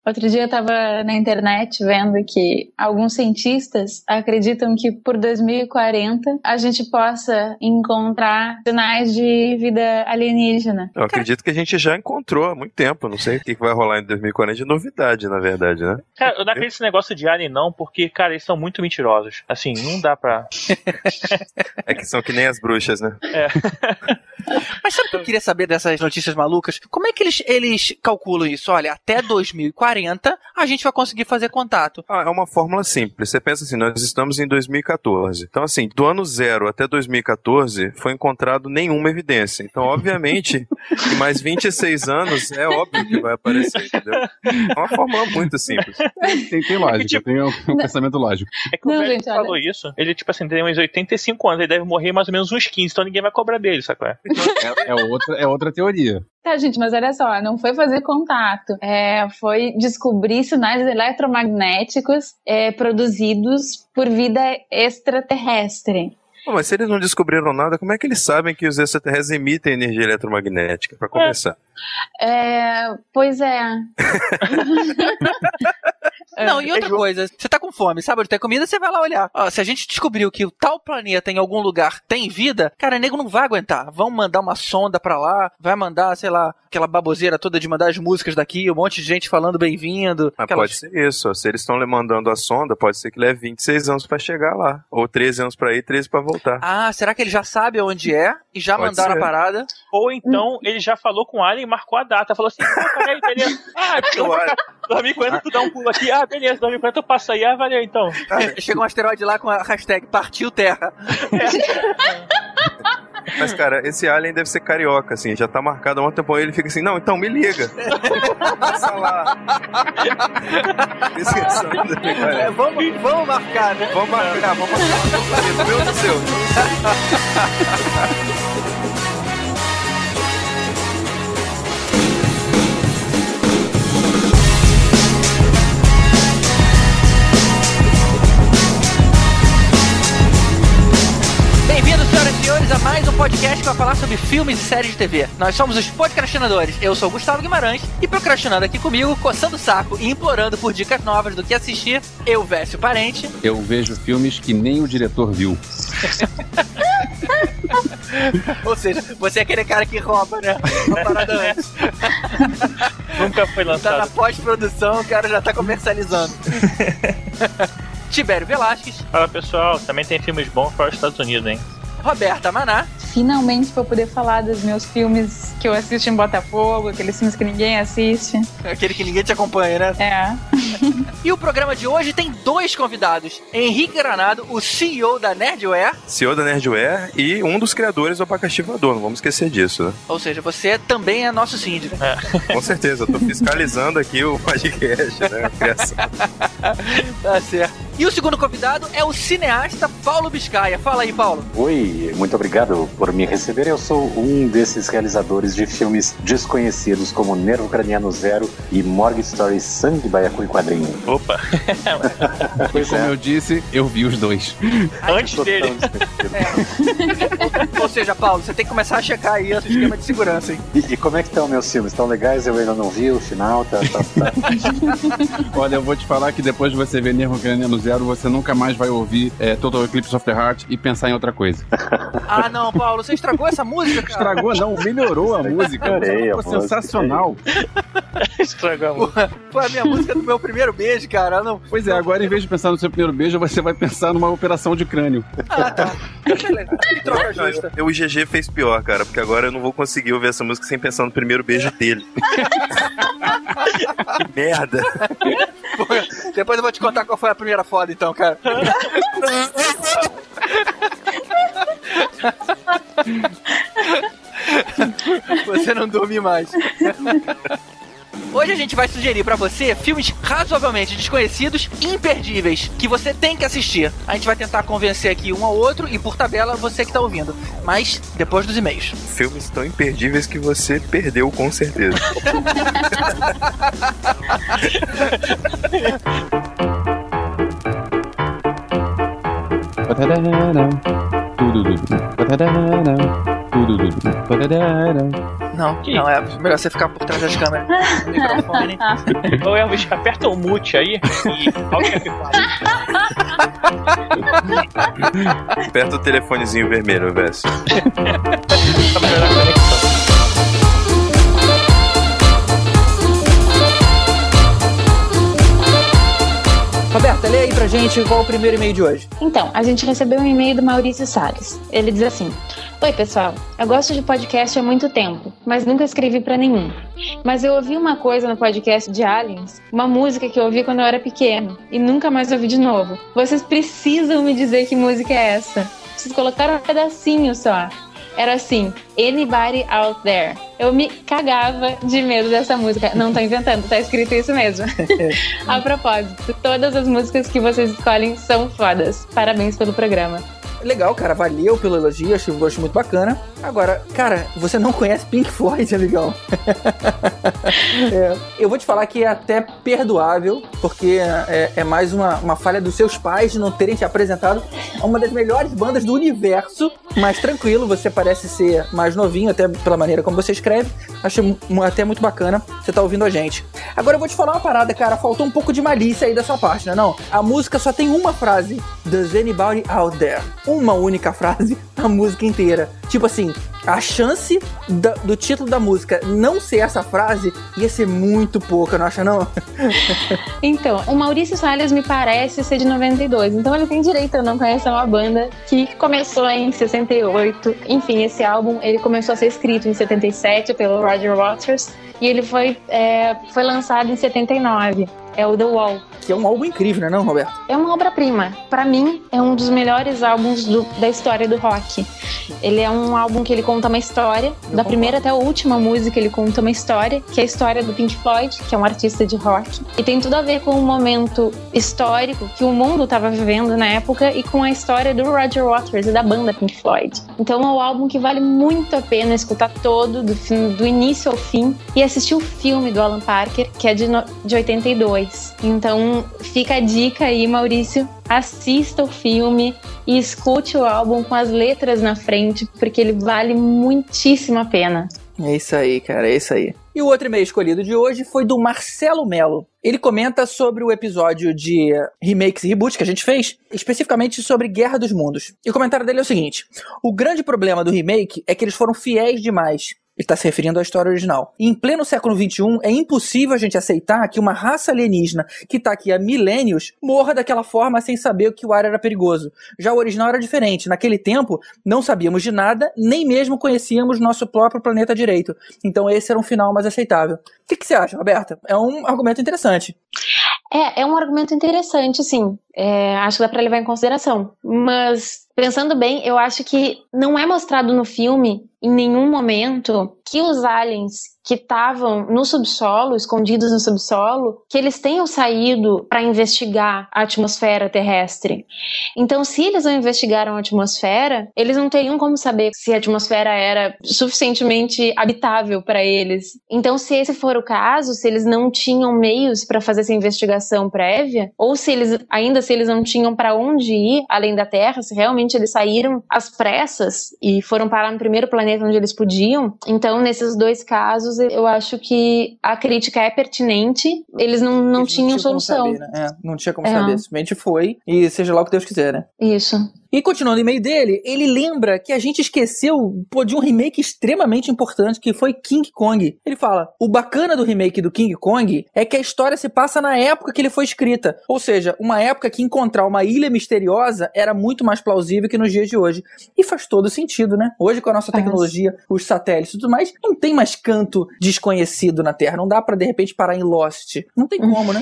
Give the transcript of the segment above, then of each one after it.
Outro dia eu estava na internet vendo que alguns cientistas acreditam que por 2040 a gente possa encontrar sinais de vida alienígena. Eu acredito que a gente já encontrou há muito tempo. Não sei o que vai rolar em 2040 de novidade, na verdade, né? Cara, eu não acredito nesse negócio de alien não, porque, cara, eles são muito mentirosos. Assim, não dá pra... É que são que nem as bruxas, né? É. Mas sabe o que eu queria saber dessas notícias malucas? Como é que eles calculam isso? Olha, até 2040 a gente vai conseguir fazer contato. É uma fórmula simples. Você pensa assim, nós estamos em 2014. Então, assim, do ano 0 até 2014 foi encontrado nenhuma evidência. Então, obviamente, em mais 26 anos é óbvio que vai aparecer, entendeu? É uma fórmula muito simples. Tem lógica, tem um pensamento lógico. É que o velho que falou isso, ele, tipo assim, tem uns 85 anos, ele deve morrer mais ou menos uns 15, então ninguém vai cobrar dele, sacou? É outra teoria. Tá, gente, mas olha só, não foi fazer contato, foi descobrir sinais eletromagnéticos produzidos por vida extraterrestre. Mas se eles não descobriram nada, como é que eles sabem que os extraterrestres emitem energia eletromagnética, pra começar? Pois é. Não, e outra coisa, você tá com fome, sabe onde tem comida, você vai lá olhar. Ó, se a gente descobriu que o tal planeta em algum lugar tem vida, cara, nego não vai aguentar. Vão mandar uma sonda pra lá, vai mandar, sei lá, aquela baboseira toda de mandar as músicas daqui, um monte de gente falando bem-vindo. Mas pode ser isso, ó. Se eles estão mandando a sonda, pode ser que leve 26 anos pra chegar lá. Ou 13 anos pra ir, 13 pra voltar. Ah, será que ele já sabe onde é e já Pode mandaram ser. a parada? Ou então ele já falou com o alien e marcou a data. Falou assim, peraí, beleza. 2040 tu dá um pulo aqui. Beleza, 2040 eu passo aí. Valeu então. Chega um asteroide lá com a hashtag Partiu Terra. Mas, cara, esse alien deve ser carioca, assim, já tá marcado há um tempo, ele fica assim, não, então me liga. Passa lá. Vamos marcar, né? Vamos marcar. Meu Deus do céu. Bem-vindos, senhoras e senhores, a mais um podcast que vai falar sobre filmes e séries de TV. Nós somos os podcastinadores. Eu sou o Gustavo Guimarães e procrastinando aqui comigo, coçando o saco e implorando por dicas novas do que assistir, eu, Vécio Parente. Eu vejo filmes que nem o diretor viu. Ou seja, você é aquele cara que rouba, né? Uma parada antes. Nunca foi lançado. Tá na pós-produção, o cara já tá comercializando. Tibério Velasquez. Fala pessoal, também tem filmes bons para os Estados Unidos, hein? Roberta Maná. Finalmente vou poder falar dos meus filmes que eu assisto em Botafogo, aqueles filmes que ninguém assiste. Aquele que ninguém te acompanha, né? E o programa de hoje tem dois convidados. Henrique Granado, o CEO da Nerdware. CEO da Nerdware e um dos criadores do Abacaxi Voador, não vamos esquecer disso, né? Ou seja, você também é nosso síndico. Com certeza, eu tô fiscalizando aqui o podcast, né? A criação. Tá certo. E o segundo convidado é o cineasta Paulo Biscaia. Fala aí, Paulo. Oi, muito obrigado por me receber. Eu sou um desses realizadores de filmes desconhecidos como Nervo Craniano Zero e Morgue Story Sangue, Baiacu e Quadrinho. Opa! E como eu disse, eu vi os dois. Antes dele. Ou seja, Paulo, você tem que começar a checar aí o esquema de segurança, hein? E como é que estão meus filmes? Estão legais? Eu ainda não vi o final, tá. Olha, eu vou te falar que depois de você ver Nervo Craniano Zero, você nunca mais vai ouvir Total Eclipse of the Heart e pensar em outra coisa. Ah, não, Paulo, você estragou essa música, cara? Estragou não, melhorou a música. Ficou sensacional. Estragou a música. Foi a minha música do meu primeiro beijo, cara. Não... Pois é, agora em vez de pensar no seu primeiro beijo, você vai pensar numa operação de crânio. Ah, tá. Beleza. Que troca justa. O GG fez pior, cara, porque agora eu não vou conseguir ouvir essa música sem pensar no primeiro beijo dele. Que merda. Pô, depois eu vou te contar qual foi a primeira foda, então, cara. Você não dorme mais. Hoje a gente vai sugerir pra você filmes razoavelmente desconhecidos e imperdíveis, que você tem que assistir. A gente vai tentar convencer aqui um ao outro e, por tabela, você que tá ouvindo. Mas depois dos e-mails. Filmes tão imperdíveis que você perdeu, com certeza. Não, é melhor você ficar por trás das câmeras. Microfone. Ô Elvis, aperta o mute aí e coloca a Aperta o telefonezinho vermelho, Vess. Tá melhorando a conexão. Roberta, lê aí pra gente qual é o primeiro e-mail de hoje. Então, a gente recebeu um e-mail do Maurício Salles. Ele diz assim: Oi pessoal, eu gosto de podcast há muito tempo, mas nunca escrevi pra nenhum. Mas eu ouvi uma coisa no podcast de Aliens, uma música que eu ouvi quando eu era pequeno, e nunca mais ouvi de novo. Vocês precisam me dizer que música é essa. Vocês colocaram um pedacinho só. Era assim, Anybody Out There. Eu me cagava de medo dessa música. Não tô inventando, tá escrito isso mesmo. A propósito, todas as músicas que vocês escolhem são fodas. Parabéns pelo programa. Legal, cara, valeu pelo elogio, achei um gosto muito bacana. Agora, cara, você não conhece Pink Floyd, amigão? Eu vou te falar que é até perdoável, porque é mais uma falha dos seus pais de não terem te apresentado a uma das melhores bandas do universo. Mas tranquilo, você parece ser mais novinho, até pela maneira como você escreve. Achei até muito bacana você tá ouvindo a gente. Agora eu vou te falar uma parada, cara, faltou um pouco de malícia aí da sua parte, né? Não, a música só tem uma frase, Does Anybody Out There? Uma única frase, a música inteira. Tipo assim, a chance do título da música não ser essa frase ia ser muito pouca, não acha não? Então, o Maurício Salles me parece ser de 92, então ele tem direito a não conhecer uma banda que começou em 68. Enfim, esse álbum ele começou a ser escrito em 77 pelo Roger Waters e ele foi lançado em 79. É o The Wall. Que é um álbum incrível, né, não, Roberto? É uma obra-prima. Pra mim, é um dos melhores álbuns da história do rock. Ele é um álbum que ele conta uma história. Da primeira até a última música, ele conta uma história, que é a história do Pink Floyd, que é um artista de rock. E tem tudo a ver com o momento histórico que o mundo estava vivendo na época e com a história do Roger Waters e da banda Pink Floyd. Então é um álbum que vale muito a pena escutar todo, do início ao fim, e assistir o filme do Alan Parker, que é de 82. Então fica a dica aí, Maurício, assista o filme e escute o álbum com as letras na frente, porque ele vale muitíssimo a pena. É isso aí, cara, é isso aí. E o outro e-mail escolhido de hoje foi do Marcelo Melo. Ele comenta sobre o episódio de remakes e reboots que a gente fez, especificamente sobre Guerra dos Mundos. E o comentário dele é o seguinte: o grande problema do remake é que eles foram fiéis demais. Ele está se referindo à história original. E em pleno século XXI, é impossível a gente aceitar que uma raça alienígena que está aqui há milênios morra daquela forma sem saber que o ar era perigoso. Já o original era diferente. Naquele tempo, não sabíamos de nada, nem mesmo conhecíamos nosso próprio planeta direito. Então esse era um final mais aceitável. O que você acha, Roberta? É um argumento interessante. É um argumento interessante, sim. Acho que dá pra levar em consideração. Mas, pensando bem, eu acho que não é mostrado no filme, em nenhum momento, que os aliens que estavam no subsolo, escondidos no subsolo, que eles tenham saído para investigar a atmosfera terrestre. Então, se eles não investigaram a atmosfera, eles não teriam como saber se a atmosfera era suficientemente habitável para eles. Então, se esse for o caso, se eles não tinham meios para fazer essa investigação prévia, ou se eles não tinham para onde ir além da Terra, se realmente eles saíram às pressas e foram parar no primeiro planeta onde eles podiam, então, nesses dois casos, eu acho que a crítica é pertinente. Eles não tinham solução. Saber, né? Não tinha como saber. Simplesmente foi e seja lá o que Deus quiser, né? Isso. E continuando o e-mail dele, ele lembra que a gente esqueceu de um remake extremamente importante, que foi King Kong. Ele fala: o bacana do remake do King Kong é que a história se passa na época que ele foi escrita. Ou seja, uma época que encontrar uma ilha misteriosa era muito mais plausível que nos dias de hoje. E faz todo sentido, né? Hoje, com a nossa tecnologia, os satélites e tudo mais, não tem mais canto desconhecido na Terra. Não dá pra, de repente, parar em Lost. Não tem como, né?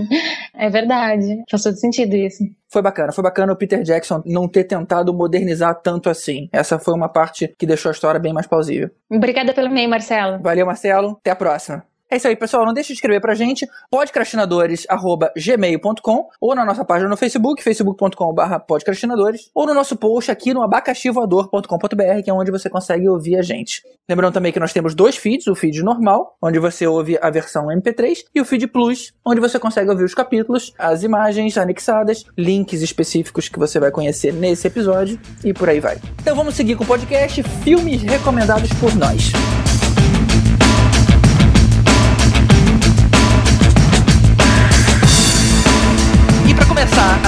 É verdade. Faz todo sentido isso. Foi bacana o Peter Jackson não ter tentado modernizar tanto assim. Essa foi uma parte que deixou a história bem mais plausível. Obrigada pelo e-mail, Marcelo. Valeu, Marcelo. Até a próxima. É isso aí, pessoal. Não deixe de escrever pra gente, podcastinadores@gmail.com, ou na nossa página no Facebook, facebook.com/podcastinadores, ou no nosso post aqui no abacaxivoador.com.br, que é onde você consegue ouvir a gente. Lembrando também que nós temos 2 feeds, o feed normal, onde você ouve a versão MP3, e o feed Plus, onde você consegue ouvir os capítulos, as imagens anexadas, links específicos que você vai conhecer nesse episódio, e por aí vai. Então vamos seguir com o podcast Filmes Recomendados por Nós.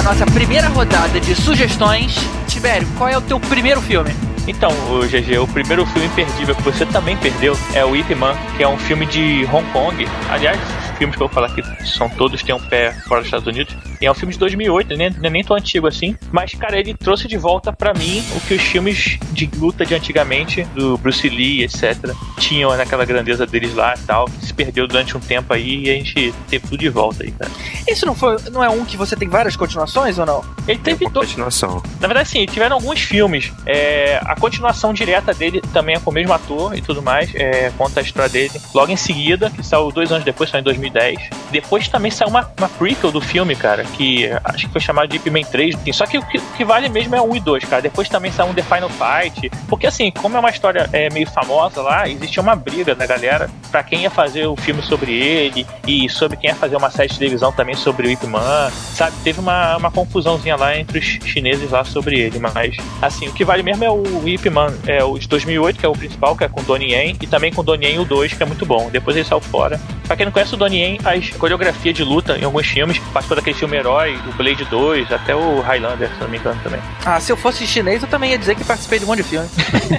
nossa primeira rodada de sugestões. Tibério, qual é o teu primeiro filme? Então, GG, o primeiro filme imperdível que você também perdeu é o Ip Man, que é um filme de Hong Kong. Aliás, os filmes que eu vou falar aqui são todos têm um pé fora dos Estados Unidos. E é um filme de 2008, nem tão antigo assim. Mas, cara, ele trouxe de volta pra mim o que os filmes de luta de antigamente, do Bruce Lee, etc., tinham naquela grandeza deles lá e tal. Se perdeu durante um tempo aí e a gente teve tudo de volta aí, cara. Isso não é um que você tem várias continuações ou não? Ele teve uma continuação. Na verdade, sim, tiveram alguns filmes. A continuação direta dele também é com o mesmo ator e tudo mais. Conta a história dele logo em seguida, que saiu 2 anos depois, saiu em 2010. Depois também saiu uma prequel do filme, cara, que acho que foi chamado de Ip Man 3. Só que o que vale mesmo é 1 e 2, cara. Depois também saiu um The Final Fight. Porque assim, como é uma história meio famosa lá, existia uma briga da galera pra quem ia fazer o filme sobre ele e sobre quem ia fazer uma série de televisão também sobre o Ip Man, sabe? Teve uma confusãozinha lá entre os chineses lá sobre ele, mas assim, o que vale mesmo é o Ip Man, o de 2008, que é o principal, que é com Donnie Yen, e também com Donnie Yen o 2, que é muito bom. Depois ele saiu fora. Pra quem não conhece, o Donnie Yen faz coreografia de luta em alguns filmes, participou daquele filme Herói, o Blade 2, até o Highlander, se não me engano também. Ah, se eu fosse chinês, eu também ia dizer que participei de um monte de filme.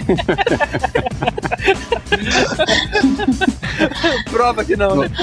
Prova que não, né?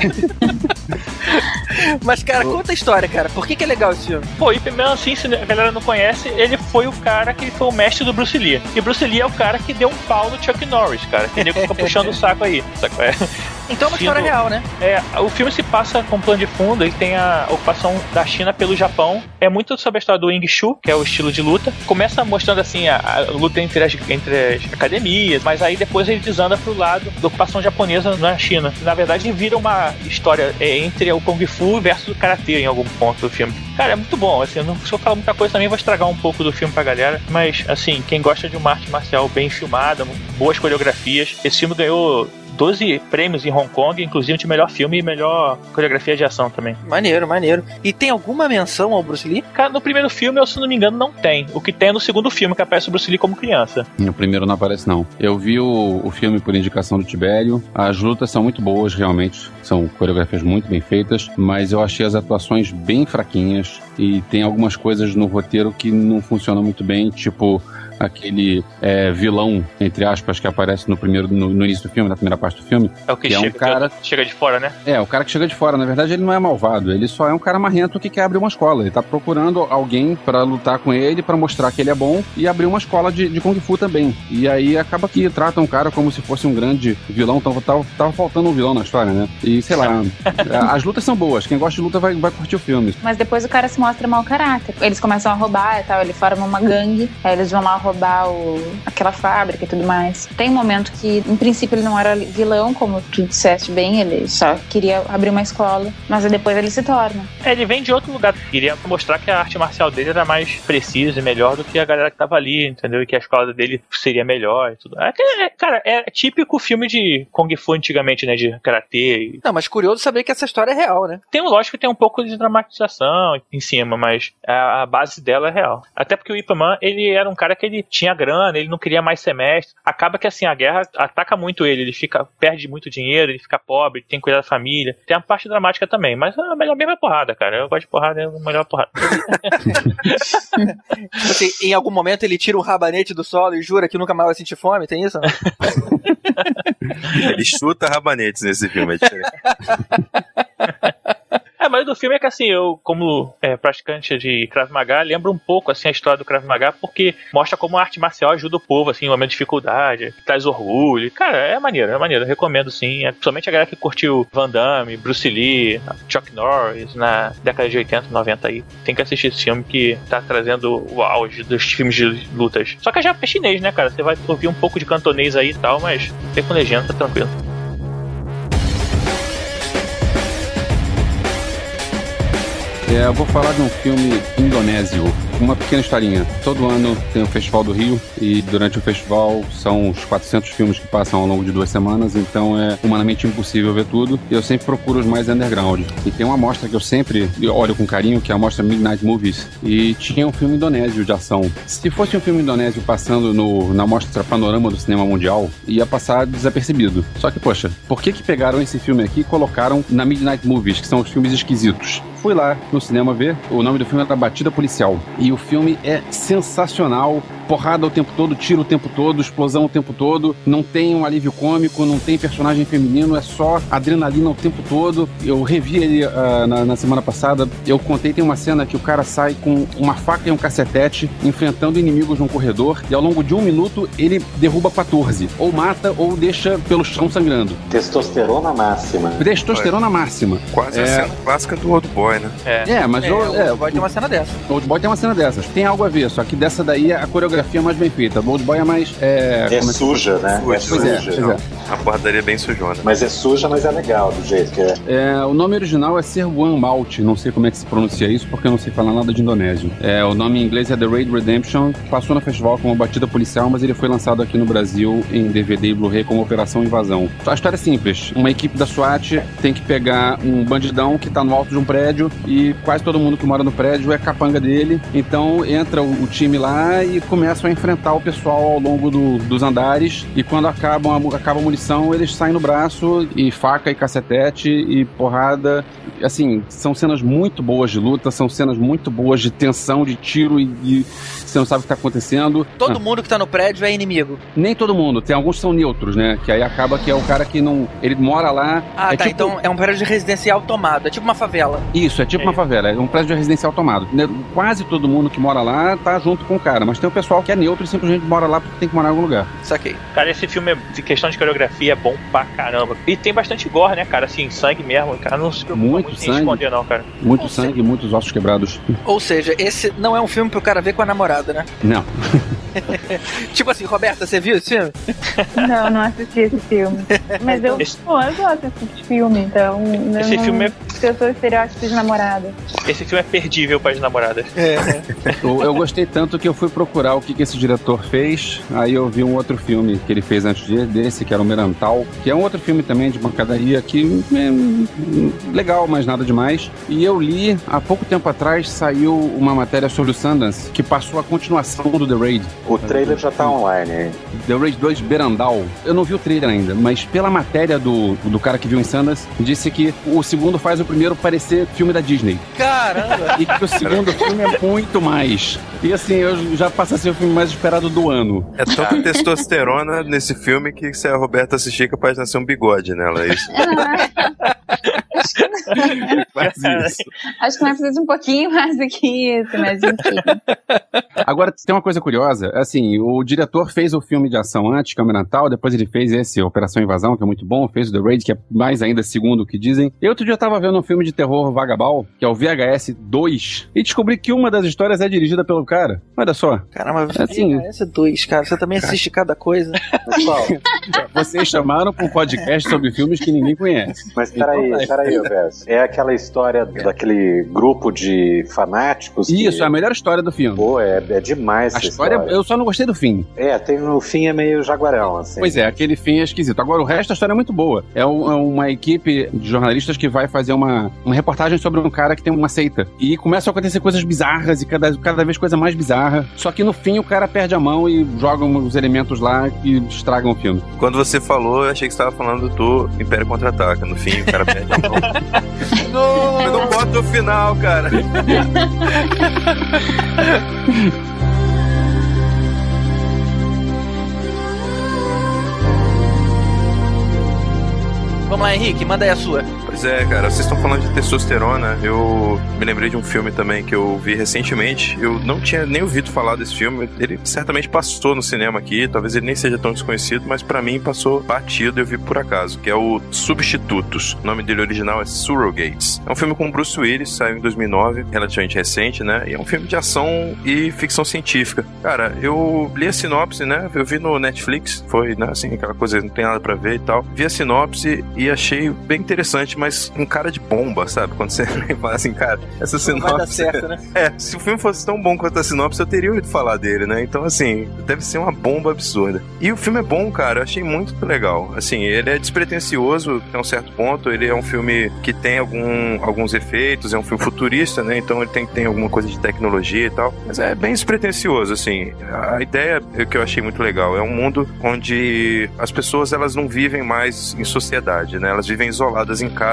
Mas, cara, conta a história, cara. Por que é legal esse filme? Pô, Ip Man, assim, se a galera não conhece, ele foi o cara que foi o mestre do Bruce Lee. E Bruce Lee é o cara que deu um pau no Chuck Norris, cara. Que fica puxando o saco aí. Então é uma história real, né? O filme se passa com um plano de fundo, ele tem a ocupação da China pelo Japão. É muito sobre a história do Wing Chun, que é o estilo de luta. Começa mostrando, assim, a luta entre as academias, mas aí depois ele desanda pro lado da ocupação japonesa na China. Na verdade, vira uma história entre o Kung Fu versus o Karatê em algum ponto do filme. Cara, é muito bom, assim, se eu falar muita coisa também vou estragar um pouco do filme pra galera, mas, assim, quem gosta de uma arte marcial bem filmada, boas coreografias, esse filme ganhou 12 prêmios em Hong Kong, inclusive de melhor filme e melhor coreografia de ação também. Maneiro, maneiro. E tem alguma menção ao Bruce Lee? Cara, no primeiro filme, se não me engano, não tem. O que tem é no segundo filme, que aparece o Bruce Lee como criança. No primeiro não aparece, não. Eu vi o filme por indicação do Tibério. As lutas são muito boas, realmente. São coreografias muito bem feitas, mas eu achei as atuações bem fraquinhas e tem algumas coisas no roteiro que não funcionam muito bem, tipo aquele vilão, entre aspas, que aparece no início do filme, na primeira parte do filme. É o que chega, um cara... chega de fora, né? O cara que chega de fora. Na verdade, ele não é malvado. Ele só é um cara marrento que quer abrir uma escola. Ele tá procurando alguém pra lutar com ele, pra mostrar que ele é bom e abrir uma escola de Kung Fu também. E aí acaba que tratam o cara como se fosse um grande vilão. Então tava faltando um vilão na história, né? E sei lá, as lutas são boas. Quem gosta de luta vai curtir o filme. Mas depois o cara se mostra mau caráter. Eles começam a roubar e tal, ele forma uma gangue, aí eles vão lá roubar aquela fábrica e tudo mais. Tem um momento que, em princípio, ele não era vilão, como tu disseste bem, ele só queria abrir uma escola, mas aí depois ele se torna. Ele vem de outro lugar, queria mostrar que a arte marcial dele era mais precisa e melhor do que a galera que tava ali, entendeu? E que a escola dele seria melhor e tudo. Cara, é típico filme de Kung Fu antigamente, né? De karatê. Não, mas curioso saber que essa história é real, né? Lógico que tem um pouco de dramatização em cima, mas a base dela é real. Até porque o Ip Man, ele era um cara que ele tinha grana, ele não queria mais semestre. Acaba que assim, a guerra ataca muito ele perde muito dinheiro, ele fica pobre, tem que cuidar da família. Tem a parte dramática também, mas a melhor mesmo é porrada, cara. Eu gosto de porrada, é a melhor porrada. Assim, em algum momento ele tira um rabanete do solo e jura que nunca mais vai sentir fome, tem isso? Ele chuta rabanetes nesse filme, é diferente. Mas do filme é que assim, eu como praticante de Krav Maga, lembro um pouco assim a história do Krav Maga, porque mostra como a arte marcial ajuda o povo assim, em momento de dificuldade, traz orgulho. Cara, é maneiro, eu recomendo sim, principalmente a galera que curtiu Van Damme, Bruce Lee, Chuck Norris na década de 80, 90 aí. Tem que assistir esse filme que tá trazendo o auge dos filmes de lutas. Só que já é chinês, né, cara? Você vai ouvir um pouco de cantonês aí e tal, mas tem com legenda, tá tranquilo. Eu vou falar de um filme indonésio, uma pequena historinha. Todo ano tem o Festival do Rio e durante o festival são uns 400 filmes que passam ao longo de 2 semanas, então é humanamente impossível ver tudo e eu sempre procuro os mais underground. E tem uma mostra que eu sempre olho com carinho, que é a mostra Midnight Movies, e tinha um filme indonésio de ação. Se fosse um filme indonésio passando na mostra Panorama do Cinema Mundial, ia passar desapercebido. Só que, poxa, por que pegaram esse filme aqui e colocaram na Midnight Movies, que são os filmes esquisitos? fui lá no cinema ver. O nome do filme era Batida Policial. E o filme é sensacional. Porrada o tempo todo, tiro o tempo todo, explosão o tempo todo. Não tem um alívio cômico, não tem personagem feminino, é só adrenalina o tempo todo. Eu revi ele na semana passada. Eu contei, tem uma cena que o cara sai com uma faca e um cacetete enfrentando inimigos num corredor e ao longo de 1 minuto ele derruba 14. Ou mata ou deixa pelo chão sangrando. Testosterona máxima. Testosterona máxima. Quase a cena clássica do Old Boy, né? O Old Boy tem uma cena dessa. O Old Boy tem uma cena dessas. Tem algo a ver, só que dessa daí a coreografia é mais bem feita. O Old Boy é mais... É suja, né? Pois é. A porradaria é bem sujona. Mas é suja, mas é legal do jeito que é. O nome original é Serguan Maut. Não sei como é que se pronuncia isso, porque eu não sei falar nada de indonésio. O nome em inglês é The Raid Redemption. Passou no festival como Batida Policial, mas ele foi lançado aqui no Brasil em DVD e Blu-ray como Operação Invasão. A história é simples. Uma equipe da SWAT tem que pegar um bandidão que tá no alto de um prédio e quase todo mundo que mora no prédio é capanga dele. Então entra o time lá e começam a enfrentar o pessoal ao longo dos andares. E quando acaba a munição, eles saem no braço e faca e cacetete e porrada. Assim, são cenas muito boas de luta, são cenas muito boas de tensão, de tiro e você não sabe o que tá acontecendo. Todo mundo que tá no prédio é inimigo. Nem todo mundo, tem alguns que são neutros, né? Que aí acaba que é o cara que não... Ele mora lá... Tipo... então é um prédio residencial tomado, é tipo uma favela. Isso, é tipo uma favela, é um prédio residencial tomado. Quase todo mundo que mora lá tá junto com o cara, mas tem o pessoal que é neutro e simplesmente mora lá porque tem que morar em algum lugar. Saquei. Cara, esse filme, de questão de coreografia, é bom pra caramba. E tem bastante gore, né, cara? Assim, sangue mesmo. O cara não se preocupa muito em esconder, não, cara. Muito sangue, muitos ossos quebrados. Ou seja, esse não é um filme pro cara ver com a namorada, né? Não. Tipo assim, Roberta, você viu esse filme? Não assisti esse filme. Mas eu gosto desse filme, então... Esse filme é... Eu sou estereótipo de namorada. Esse filme é perdível para as namoradas. Eu gostei tanto que eu fui procurar o que esse diretor fez. Aí eu vi um outro filme que ele fez antes desse, que era o Merantal, que é um outro filme também de pancadaria que é legal, mas nada demais. E eu li, há pouco tempo atrás, saiu uma matéria sobre o Sundance, que passou a continuação do The Raid. O trailer já tá online, hein? The Raid 2 Berandal. Eu não vi o trailer ainda, mas pela matéria do cara que viu em Sundance, disse que o segundo faz o primeiro parecer filme da Disney. Caramba! E que o segundo filme é muito mais. E assim, eu já passo a ser o filme mais esperado do ano. É tanta testosterona nesse filme que se a Roberta assistir, capaz de nascer um bigode nela, é isso? Faz isso. Acho que nós precisamos um pouquinho mais do que isso, mas enfim. Agora, tem uma coisa curiosa, assim, o diretor fez o filme de ação antes, que é o Merantal, depois ele fez esse Operação Invasão, que é muito bom, fez o The Raid, que é mais ainda segundo o que dizem. E outro dia eu tava vendo um filme de terror Vagabal, que é o VHS 2, e descobri que uma das histórias é dirigida pelo cara. Olha só. Caramba, VHS 2, cara, você também assiste cada coisa. Pessoal, vocês chamaram pra um podcast sobre filmes que ninguém conhece. mas peraí, Roberto. É aquela história daquele grupo de fanáticos. Isso, é a melhor história do filme. Pô, é demais a essa história. Eu só não gostei do fim. O fim é meio jaguarão, assim. Pois é, aquele fim é esquisito. Agora, o resto da história é muito boa. É uma equipe de jornalistas que vai fazer uma reportagem sobre um cara que tem uma seita. E começam a acontecer coisas bizarras e cada vez coisa mais bizarra. Só que no fim o cara perde a mão e joga os elementos lá e estragam o filme. Quando você falou, eu achei que você estava falando do Império Contra-Ataca. No fim, o cara perde a mão. Não bota o final, cara. Vamos lá, Henrique, manda aí a sua. Pois é, cara, vocês estão falando de testosterona. Eu me lembrei de um filme também que eu vi recentemente. Eu não tinha nem ouvido falar desse filme. Ele certamente passou no cinema aqui, talvez ele nem seja tão desconhecido, mas pra mim passou batido e eu vi por acaso, que é o Substitutos. O nome dele original é Surrogates. É um filme com Bruce Willis, saiu em 2009, relativamente recente, né? E é um filme de ação e ficção científica. Cara, eu li a sinopse, né? Eu vi no Netflix, foi, né, assim, aquela coisa, não tem nada pra ver e tal. Vi a sinopse e achei bem interessante, mas com cara de bomba, sabe? Quando você fala assim, cara, essa sinopse... Não vai dar certo, né? Se o filme fosse tão bom quanto a sinopse, eu teria ouvido falar dele, né? Então, assim, deve ser uma bomba absurda. E o filme é bom, cara, eu achei muito legal. Assim, ele é despretensioso até um certo ponto, ele é um filme que tem alguns efeitos, é um filme futurista, né? Então ele tem alguma coisa de tecnologia e tal, mas é bem despretensioso, assim. A ideia que eu achei muito legal é um mundo onde as pessoas, elas não vivem mais em sociedade, né? Elas vivem isoladas em casa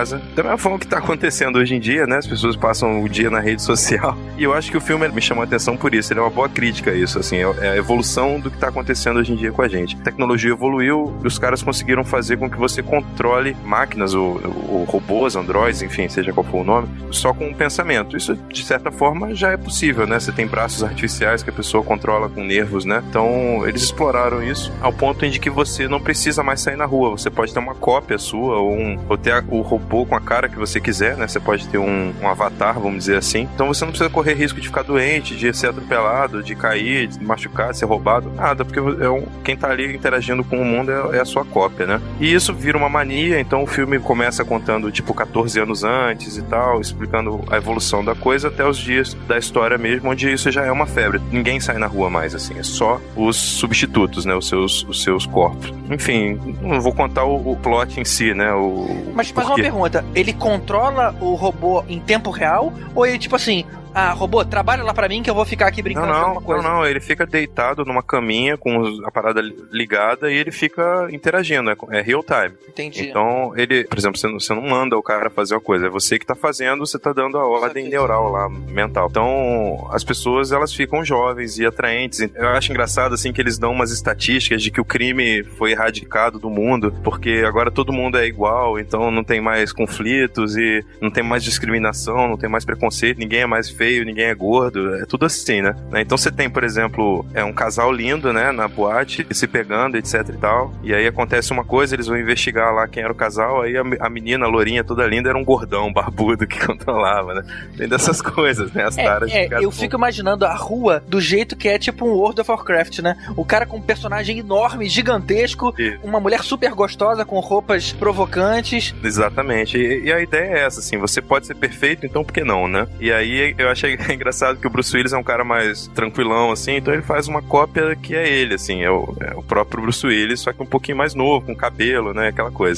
casa. Da mesma forma que tá acontecendo hoje em dia, né? As pessoas passam o dia na rede social. E eu acho que o filme me chamou a atenção por isso. Ele é uma boa crítica a isso, assim. É a evolução do que tá acontecendo hoje em dia com a gente. A tecnologia evoluiu e os caras conseguiram fazer com que você controle máquinas ou robôs, androids, enfim, seja qual for o nome, só com um pensamento. Isso, de certa forma, já é possível, né? Você tem braços artificiais que a pessoa controla com nervos, né? Então, eles exploraram isso ao ponto de que você não precisa mais sair na rua. Você pode ter uma cópia sua ou ter o robô com a cara que você quiser, né? Você pode ter um avatar, vamos dizer assim. Então, você não precisa correr risco de ficar doente, de ser atropelado, de cair, de machucar, de ser roubado. Nada, porque quem tá ali interagindo com o mundo é a sua cópia, né? E isso vira uma mania, então o filme começa contando, tipo, 14 anos antes e tal, explicando a evolução da coisa até os dias da história mesmo, onde isso já é uma febre. Ninguém sai na rua mais, assim, é só os substitutos, né? Os seus corpos. Enfim, não vou contar o plot em si, né? Mas uma pergunta, ele controla o robô em tempo real? Ou ele, tipo assim, robô, trabalha lá pra mim que eu vou ficar aqui brincando com alguma coisa? Não, ele fica deitado numa caminha com a parada ligada e ele fica interagindo, é real time. Entendi. Então, ele, por exemplo, você não manda o cara fazer uma coisa, é você que tá fazendo, você tá dando a ordem neural lá, mental. Então, as pessoas, elas ficam jovens e atraentes. Eu acho engraçado, assim, que eles dão umas estatísticas de que o crime foi erradicado do mundo, porque agora todo mundo é igual, então não tem mais conflitos e não tem mais discriminação, não tem mais preconceito, ninguém é mais feio, ninguém é gordo, é tudo assim, né? Então você tem, por exemplo, um casal lindo, né, na boate, se pegando, etc e tal, e aí acontece uma coisa, eles vão investigar lá quem era o casal, aí a menina, a lourinha, toda linda, era um gordão, barbudo, que controlava, né? Tem dessas coisas, né? As taras de cada eu fico imaginando a rua do jeito que é tipo um World of Warcraft, né? O cara com um personagem enorme, gigantesco, uma mulher super gostosa, com roupas provocantes. Exatamente, e a ideia é essa, assim, você pode ser perfeito, então por que não, né? E aí eu achei engraçado que o Bruce Willis é um cara mais tranquilão, assim, então ele faz uma cópia que é ele, assim, é o próprio Bruce Willis, só que um pouquinho mais novo, com cabelo, né, aquela coisa.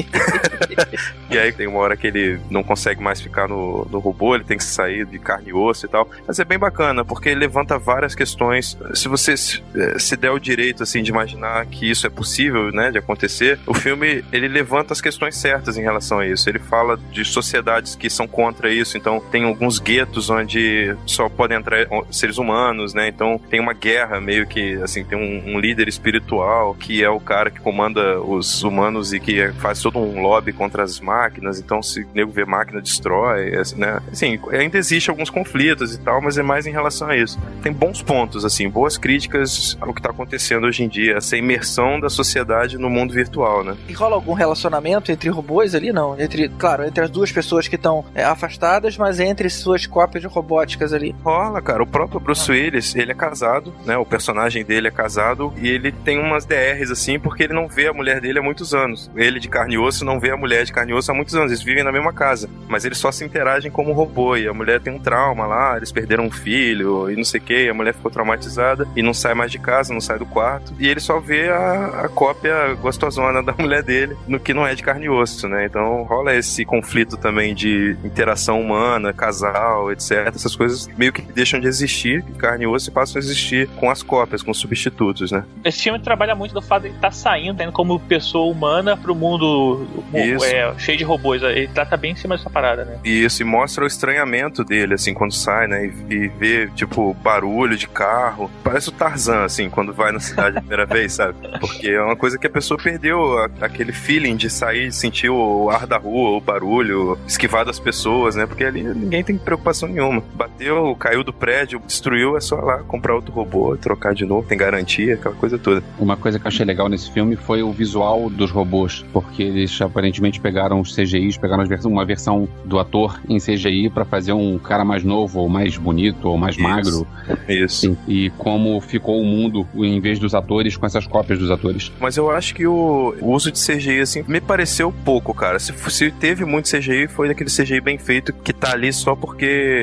E aí tem uma hora que ele não consegue mais ficar no robô, ele tem que sair de carne e osso e tal, mas é bem bacana, porque ele levanta várias questões. Se você se der o direito, assim, de imaginar que isso é possível, né, de acontecer, o filme, ele levanta as questões certas em relação a isso. Ele fala de sociedades que são contra isso, então tem alguns guetos onde só podem entrar seres humanos, né? Então tem uma guerra meio que, assim, tem um líder espiritual que é o cara que comanda os humanos e que faz todo um lobby contra as máquinas, então se o nego vê máquina, destrói, né? Assim, ainda existe alguns conflitos e tal, mas é mais em relação a isso. Tem bons pontos, assim, boas críticas ao que tá acontecendo hoje em dia, essa imersão da sociedade no mundo virtual, né? E rola algum relacionamento entre robôs ali? Não. Entre as duas pessoas que estão afastadas, mas entre suas cópias de robóticas ali. Rola, cara. O próprio Bruce Willis, ele é casado, né? O personagem dele é casado e ele tem umas DRs, assim, porque ele não vê a mulher dele há muitos anos. Ele de carne e osso não vê a mulher de carne e osso há muitos anos. Eles vivem na mesma casa, mas eles só se interagem como robô e a mulher tem um trauma lá, eles perderam um filho e não sei o que, a mulher ficou traumatizada e não sai mais de casa, não sai do quarto e ele só vê a cópia gostosona da mulher dele no que não é de carne e osso, né? Então rola esse conflito também de interação humana, casal, etc. Essas coisas meio que deixam de existir, carne e osso, e passam a existir com as cópias, com os substitutos, né? Esse filme trabalha muito do fato de ele estar saindo, indo como pessoa humana pro mundo cheio de robôs. Ele trata bem em cima dessa parada, né? Isso, e mostra o estranhamento dele, assim, quando sai, né? E vê, tipo, barulho de carro. Parece o Tarzan, assim, quando vai na cidade a primeira vez, sabe? Porque é uma coisa que a pessoa perdeu, aquele feeling de sair, sentir o ar da rua, o barulho, esquivar das pessoas, né? Porque ali ninguém tem preocupação nenhuma. Bateu, caiu do prédio, destruiu, é só lá comprar outro robô, trocar de novo, tem garantia, aquela coisa toda. Uma coisa que eu achei legal nesse filme foi o visual dos robôs, porque eles aparentemente pegaram os CGIs, pegaram uma versão do ator em CGI pra fazer um cara mais novo, ou mais bonito, ou mais magro. Isso. Sim. E como ficou o mundo, em vez dos atores, com essas cópias dos atores. Mas eu acho que o uso de CGI, assim, me pareceu pouco, cara. Se teve muito CGI, foi daquele CGI bem feito que tá ali só porque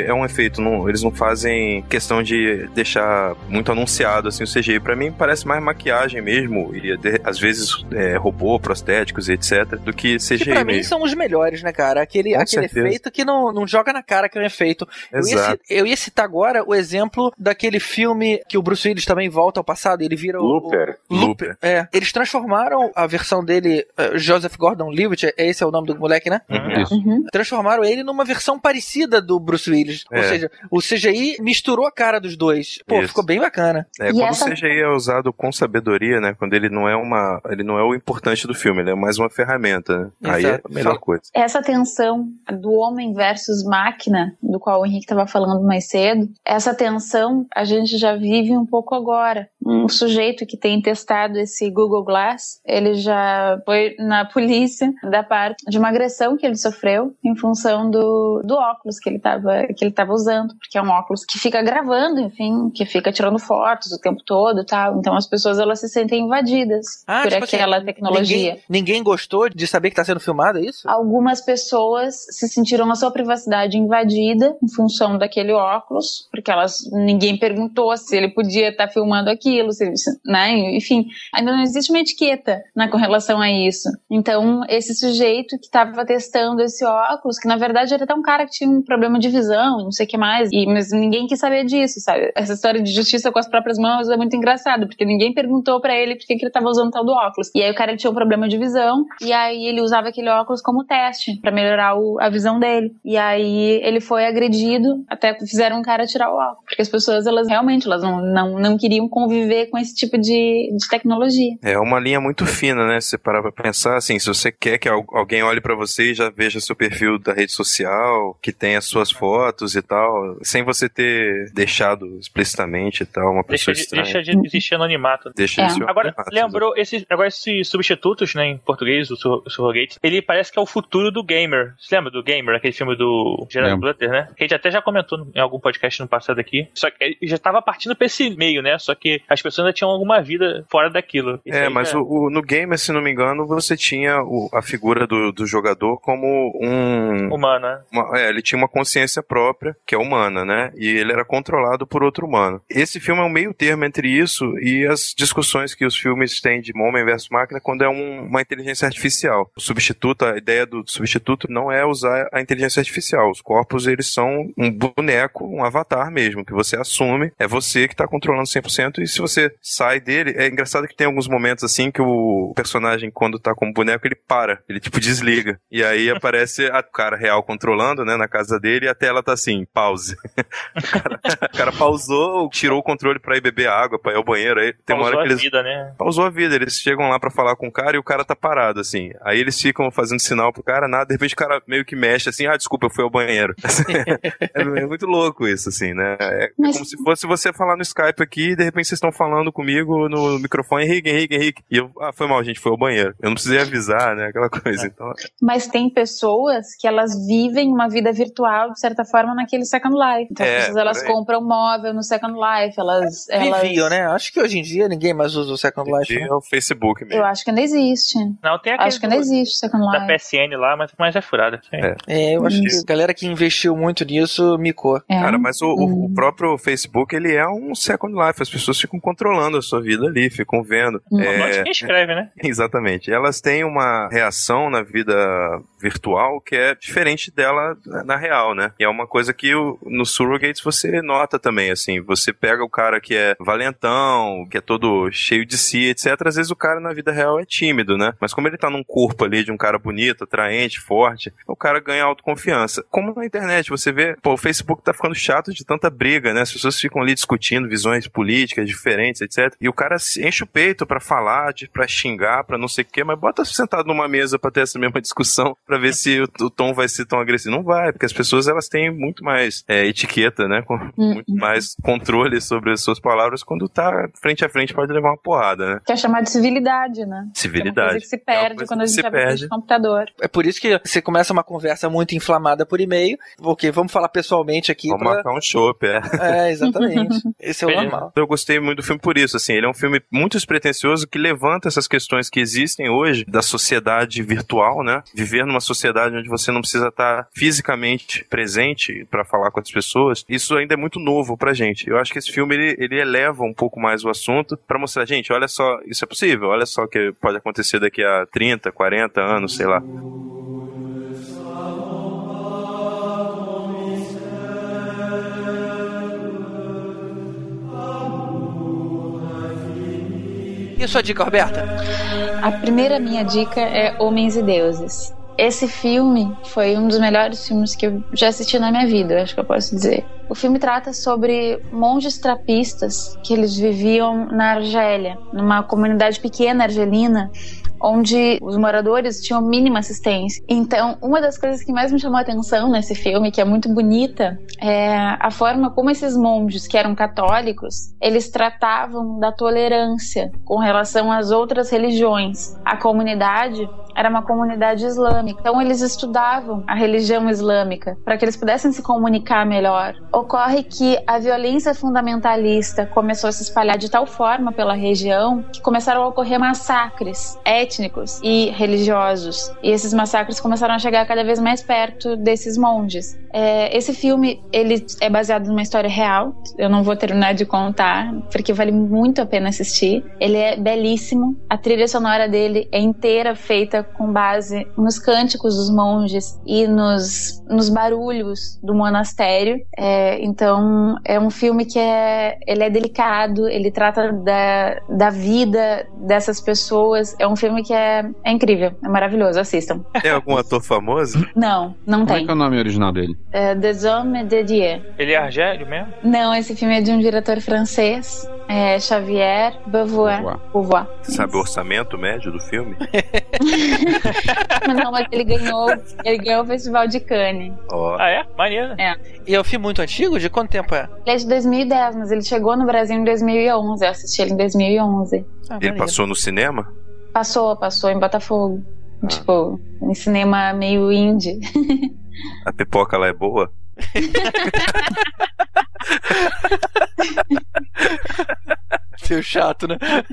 é um efeito, eles não fazem questão de deixar muito anunciado assim o CGI. Pra mim parece mais maquiagem mesmo, e às vezes robô, prostéticos e etc, do que CGI que pra mesmo. mim são os melhores, né, cara? Aquele efeito que não joga na cara que é um efeito. Exato. Eu ia citar agora o exemplo daquele filme que o Bruce Willis também volta ao passado, ele vira Looper. Looper. Eles transformaram a versão dele, Joseph Gordon-Levitt, esse é o nome do moleque, né? Isso. Transformaram ele numa versão parecida do Bruce Willis. Ou seja, o CGI misturou a cara dos dois. Pô, ficou bem bacana. Quando o CGI é usado com sabedoria, né? Quando ele não é o importante do filme, ele é mais uma ferramenta, né? Aí é a melhor coisa. Essa tensão do homem versus máquina, do qual o Henrique estava falando mais cedo, essa tensão a gente já vive um pouco agora. Um sujeito que tem testado esse Google Glass, ele já foi na polícia da parte de uma agressão que ele sofreu em função do óculos que ele estava usando, porque é um óculos que fica gravando, enfim, que fica tirando fotos o tempo todo e tal. Então as pessoas, elas se sentem invadidas por tipo aquela assim, tecnologia. Ninguém gostou de saber que está sendo filmado, é isso? Algumas pessoas se sentiram a sua privacidade invadida em função daquele óculos, porque ninguém perguntou se ele podia estar filmando aquilo, né? Enfim, ainda não existe uma etiqueta, né, com relação a isso. Então, esse sujeito que estava testando esse óculos, que na verdade era até um cara que tinha um problema de visão, não sei o que mais, mas ninguém quis saber disso, sabe? Essa história de justiça com as próprias mãos é muito engraçado, porque ninguém perguntou pra ele por que ele estava usando tal do óculos. E aí o cara, ele tinha um problema de visão, e aí ele usava aquele óculos como teste pra melhorar a visão dele. E aí ele foi agredido, até fizeram um cara tirar o óculos, porque as pessoas, elas realmente não queriam conviver com esse tipo de tecnologia. É uma linha muito fina, né? Se você parar pra pensar, assim, se você quer que alguém olhe pra você e já veja seu perfil da rede social, que tem as suas fotos e tal, sem você ter deixado explicitamente e tal, uma pessoa estranha. Deixa de existir anonimato. Deixa de existir Agora, anonimato. lembrou, esses substitutos, né, em português, os surrogates, ele parece que é o futuro do Gamer. Você lembra do Gamer, aquele filme do Gerard Butler, né? Que a gente até já comentou em algum podcast no passado aqui. Só que ele já estava partindo pra esse meio, né? Só que as pessoas ainda tinham alguma vida fora daquilo. Mas no Gamer, se não me engano, você tinha a figura do jogador como um... humana. Ele tinha uma consciência própria, que é humana, né? E ele era controlado por outro humano. Esse filme é um meio termo entre isso e as discussões que os filmes têm de homem versus máquina quando é uma inteligência artificial. O substituto, a ideia do substituto não é usar a inteligência artificial. Os corpos, eles são um boneco, um avatar mesmo, que você assume, é você que está controlando 100%, e se você sai dele, é engraçado que tem alguns momentos assim que o personagem, quando tá como boneco, ele para, ele tipo desliga, e aí aparece a cara real controlando, né, na casa dele, e a tela tá assim, pause. O cara pausou, tirou o controle pra ir beber água, pra ir ao banheiro, aí tem uma hora que eles... vida, né? Pausou a vida, eles chegam lá pra falar com o cara e o cara tá parado, assim, aí eles ficam fazendo sinal pro cara, nada, de repente o cara meio que mexe assim, desculpa, eu fui ao banheiro. É muito louco isso, assim, né? Como se fosse você falar no Skype aqui e de repente vocês estão falando comigo no microfone, Henrique, e eu, foi mal, gente, foi ao banheiro. Eu não precisei avisar, né? Aquela coisa, então... Mas tem pessoas que elas vivem uma vida virtual, de certa forma, naquele Second Life. Então as pessoas, elas compram móvel no Second Life, elas... Viviam, né? Acho que hoje em dia ninguém mais usa o Second Life. É o Facebook mesmo. Eu acho que ainda existe. Não, tem aquele acho que ainda existe o Second Life. da PSN lá, mas é furada. Eu acho que a galera que investiu muito nisso micou. Cara, mas o próprio Facebook, ele é um Second Life. As pessoas ficam controlando a sua vida ali, ficam vendo. Quem escreve, né? Exatamente. Elas têm uma reação na vida virtual que é diferente dela na real, né? E é uma coisa que no Surrogates você nota também, assim. Você pega o cara que é valentão, que é todo cheio de si, etc. Às vezes o cara na vida real é tímido, né? Mas como ele tá num corpo ali de um cara bonito, atraente, forte, o cara ganha autoconfiança. Como na internet, você vê, o Facebook tá ficando chato de tanta briga, né? As pessoas ficam ali discutindo visões políticas diferentes, etc. E o cara enche o peito pra falar, pra xingar, pra não sei o quê, mas bota sentado numa mesa pra ter essa mesma discussão, pra ver se o tom vai ser tão agressivo. Não vai, porque as pessoas, elas têm muito mais etiqueta, né? Muito mais controle sobre as suas palavras. Quando tá frente a frente, pode levar uma porrada, né? Que é chamado de civilidade, né? Civilidade. É uma coisa que se perde quando a gente abre o computador. É por isso que você começa uma conversa muito inflamada por e-mail. Ok, vamos falar pessoalmente aqui. Vamos marcar um chopp, exatamente. Esse é o normal. Eu gostei muito do filme por isso, assim, ele é um filme muito despretensioso que levanta essas questões que existem hoje da sociedade virtual, né? Viver numa sociedade onde você não precisa estar fisicamente presente para falar com as pessoas, isso ainda é muito novo pra gente. Eu acho que esse filme, ele eleva um pouco mais o assunto pra mostrar, gente, olha só, isso é possível, olha só o que pode acontecer daqui a 30, 40 anos, sei lá. E a sua dica, Roberta? A primeira minha dica é Homens e Deuses. Esse filme foi um dos melhores filmes que eu já assisti na minha vida, eu acho que eu posso dizer. O filme trata sobre monges trapistas que eles viviam na Argélia, numa comunidade pequena argelina, onde os moradores tinham mínima assistência. Então, uma das coisas que mais me chamou a atenção nesse filme, que é muito bonita, é a forma como esses monges, que eram católicos, eles tratavam da tolerância com relação às outras religiões. A comunidade era uma comunidade islâmica, então eles estudavam a religião islâmica para que eles pudessem se comunicar melhor. Ocorre que a violência fundamentalista começou a se espalhar de tal forma pela região que começaram a ocorrer massacres étnicos e religiosos, e esses massacres começaram a chegar cada vez mais perto desses monges. Esse filme, ele é baseado numa história real, eu não vou terminar de contar, porque vale muito a pena assistir. Ele é belíssimo, a trilha sonora dele é inteira feita com base nos cânticos dos monges e nos barulhos do monastério. Então é um filme que ele é delicado, ele trata da vida dessas pessoas. É um filme que é incrível, é maravilhoso, assistam. Tem algum ator famoso? Não tem. Como é que é o nome original dele? Des Hommes de Dieu. Ele é argélio mesmo? Não, esse filme é de um diretor francês, Xavier Beauvoir. Sabe o orçamento médio do filme? Não, mas ele ganhou o Festival de Cannes. Oh. Ah, é? Maneiro. E é um filme muito antigo? De quanto tempo é? Ele é de 2010, mas ele chegou no Brasil em 2011. Eu assisti ele em 2011. Ele passou no cinema? Passou em Botafogo. Tipo, em cinema meio indie. A pipoca lá é boa? Seu chato, né?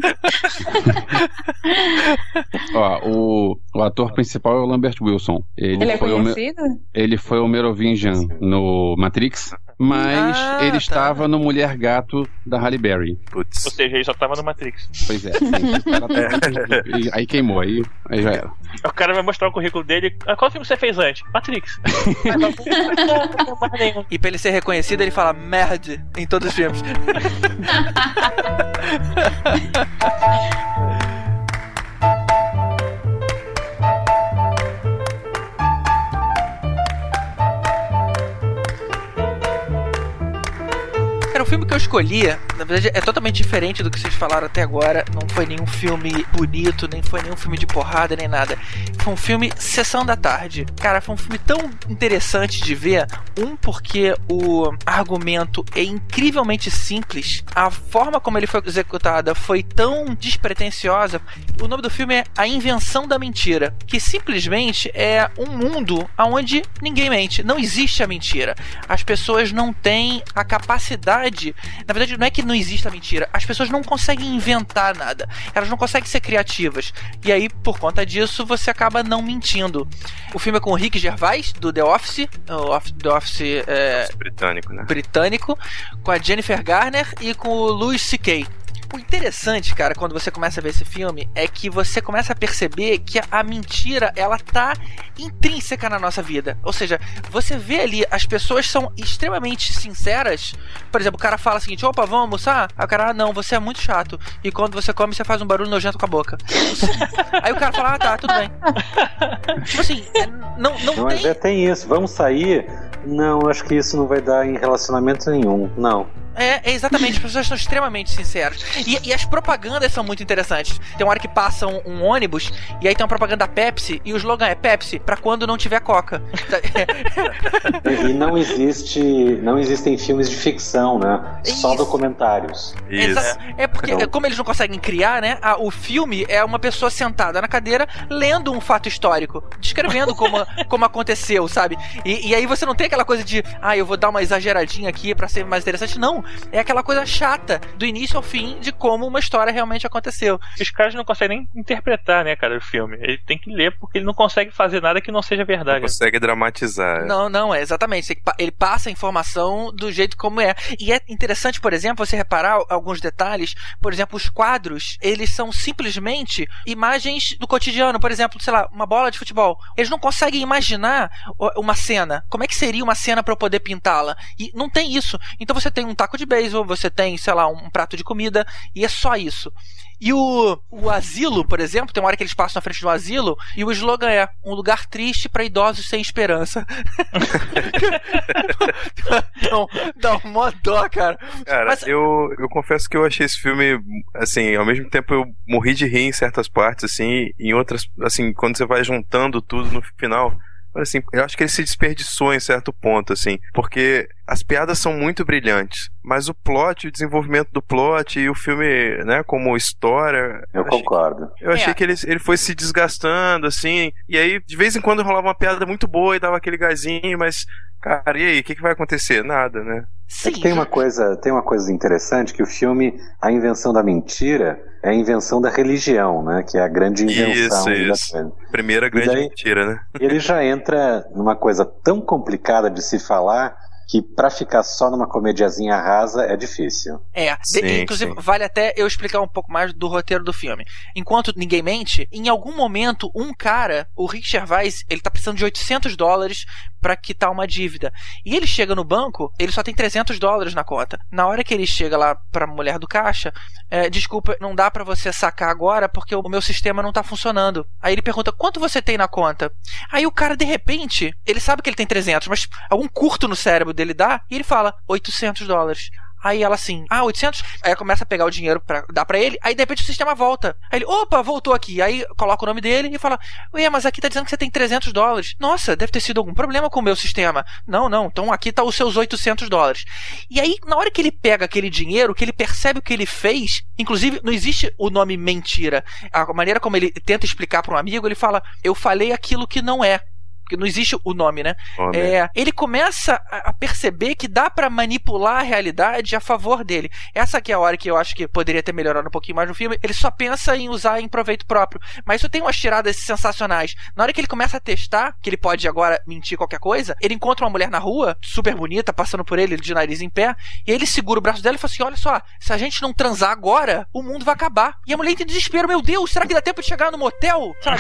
Ó, o ator principal é o Lambert Wilson. Ele é conhecido? Ele foi o Merovingian no Matrix, mas ele estava no Mulher Gato da Halle Berry. Putz. Ou seja, ele só tava no Matrix. Pois é. E aí queimou, aí já era. O cara vai mostrar o currículo dele. Qual filme você fez antes? Matrix. E pra ele ser reconhecido, ele fala merde em todos os filmes. Cara, o filme que eu escolhi, na verdade, é totalmente diferente do que vocês falaram até agora. Não foi nenhum filme bonito, nem foi nenhum filme de porrada, nem nada. Foi um filme Sessão da Tarde. Cara, foi um filme tão interessante de ver. Porque o argumento é incrivelmente simples. A forma como ele foi executada foi tão despretensiosa. O nome do filme é A Invenção da Mentira, que simplesmente é um mundo onde ninguém mente. Não existe a mentira. As pessoas não têm a capacidade. Na verdade, não é que não exista mentira. As pessoas não conseguem inventar nada. Elas não conseguem ser criativas. E aí, por conta disso, você acaba não mentindo. O filme é com o Rick Gervais, do The Office. The Office britânico, né? Britânico. Com a Jennifer Garner e com o Louis C.K. O interessante, cara, quando você começa a ver esse filme, é que você começa a perceber que a mentira, ela tá intrínseca na nossa vida. Ou seja, você vê ali, as pessoas são extremamente sinceras. Por exemplo, o cara fala o seguinte: opa, vamos almoçar? Aí o cara, não, você é muito chato. E quando você come, você faz um barulho nojento com a boca. Aí o cara fala, tá, tudo bem. Tipo assim, não tem... Mas tem isso, vamos sair? Não, acho que isso não vai dar em relacionamento nenhum, não. Exatamente, as pessoas são extremamente sinceras. E as propagandas são muito interessantes. Tem uma hora que passa um ônibus e aí tem uma propaganda da Pepsi e o slogan é Pepsi pra quando não tiver Coca. E não existem filmes de ficção, né? Só documentários. Isso. É porque, como eles não conseguem criar, né? O filme é uma pessoa sentada na cadeira lendo um fato histórico, descrevendo como aconteceu, sabe? E aí você não tem aquela coisa de, eu vou dar uma exageradinha aqui pra ser mais interessante. Não. é aquela coisa chata do início ao fim de como uma história realmente aconteceu. Os caras não conseguem nem interpretar, né, cara, o filme. Ele tem que ler porque ele não consegue fazer nada que não seja verdade. Não consegue dramatizar. Não, é exatamente. Ele passa a informação do jeito como é. E é interessante, por exemplo, você reparar alguns detalhes. Por exemplo, os quadros, eles são simplesmente imagens do cotidiano. Por exemplo, sei lá, uma bola de futebol. Eles não conseguem imaginar uma cena. Como é que seria uma cena para eu poder pintá-la? E não tem isso. Então você tem um taco de beisebol, você tem, sei lá, um prato de comida, e é só isso. E o asilo, por exemplo, tem uma hora que eles passam na frente do asilo e o slogan é um lugar triste para idosos sem esperança. Dá um mó dó, cara. Cara, mas eu confesso que eu achei esse filme, assim, ao mesmo tempo eu morri de rir em certas partes, assim, em outras, assim, quando você vai juntando tudo no final, assim, eu acho que ele se desperdiçou em certo ponto, assim, porque as piadas são muito brilhantes, mas o plot, o desenvolvimento do plot e o filme, né, como história... Eu concordo. Eu achei que ele foi se desgastando, assim, e aí de vez em quando rolava uma piada muito boa e dava aquele gásinho, mas, cara, e aí, o que vai acontecer? Nada, né? Sim. É que tem uma coisa interessante, que o filme, a invenção da mentira é a invenção da religião, né? Que é a grande invenção. Isso. Primeira grande mentira, né? Ele já entra numa coisa tão complicada de se falar que pra ficar só numa comediazinha rasa é difícil. Inclusive, vale até eu explicar um pouco mais do roteiro do filme. Enquanto ninguém mente, em algum momento, um cara, o Rick Gervais, ele tá precisando de $800 pra quitar uma dívida. E ele chega no banco, ele só tem $300 na conta. Na hora que ele chega lá pra mulher do caixa, desculpa, não dá pra você sacar agora porque o meu sistema não tá funcionando. Aí ele pergunta, quanto você tem na conta? Aí o cara, de repente, ele sabe que ele tem 300, mas algum curto no cérebro dele dá, e ele fala, $800. Aí ela assim, 800? Aí ela começa a pegar o dinheiro pra dar pra ele, aí de repente o sistema volta. Aí ele, opa, voltou aqui. Aí coloca o nome dele e fala, ué, mas aqui tá dizendo que você tem $300. Nossa, deve ter sido algum problema com o meu sistema. Não, então aqui tá os seus $800. E aí, na hora que ele pega aquele dinheiro, que ele percebe o que ele fez, inclusive não existe o nome mentira. A maneira como ele tenta explicar pra um amigo, ele fala, eu falei aquilo que não é. Porque não existe o nome, né? Ele começa a perceber que dá pra manipular a realidade a favor dele. Essa aqui é a hora que eu acho que poderia ter melhorado um pouquinho mais no filme. Ele só pensa em usar em proveito próprio. Mas isso tem umas tiradas sensacionais. Na hora que ele começa a testar, que ele pode agora mentir qualquer coisa, ele encontra uma mulher na rua, super bonita, passando por ele de nariz em pé, e aí ele segura o braço dela e fala assim, olha só, se a gente não transar agora, o mundo vai acabar. E a mulher tem desespero, meu Deus, será que dá tempo de chegar no motel? Sabe?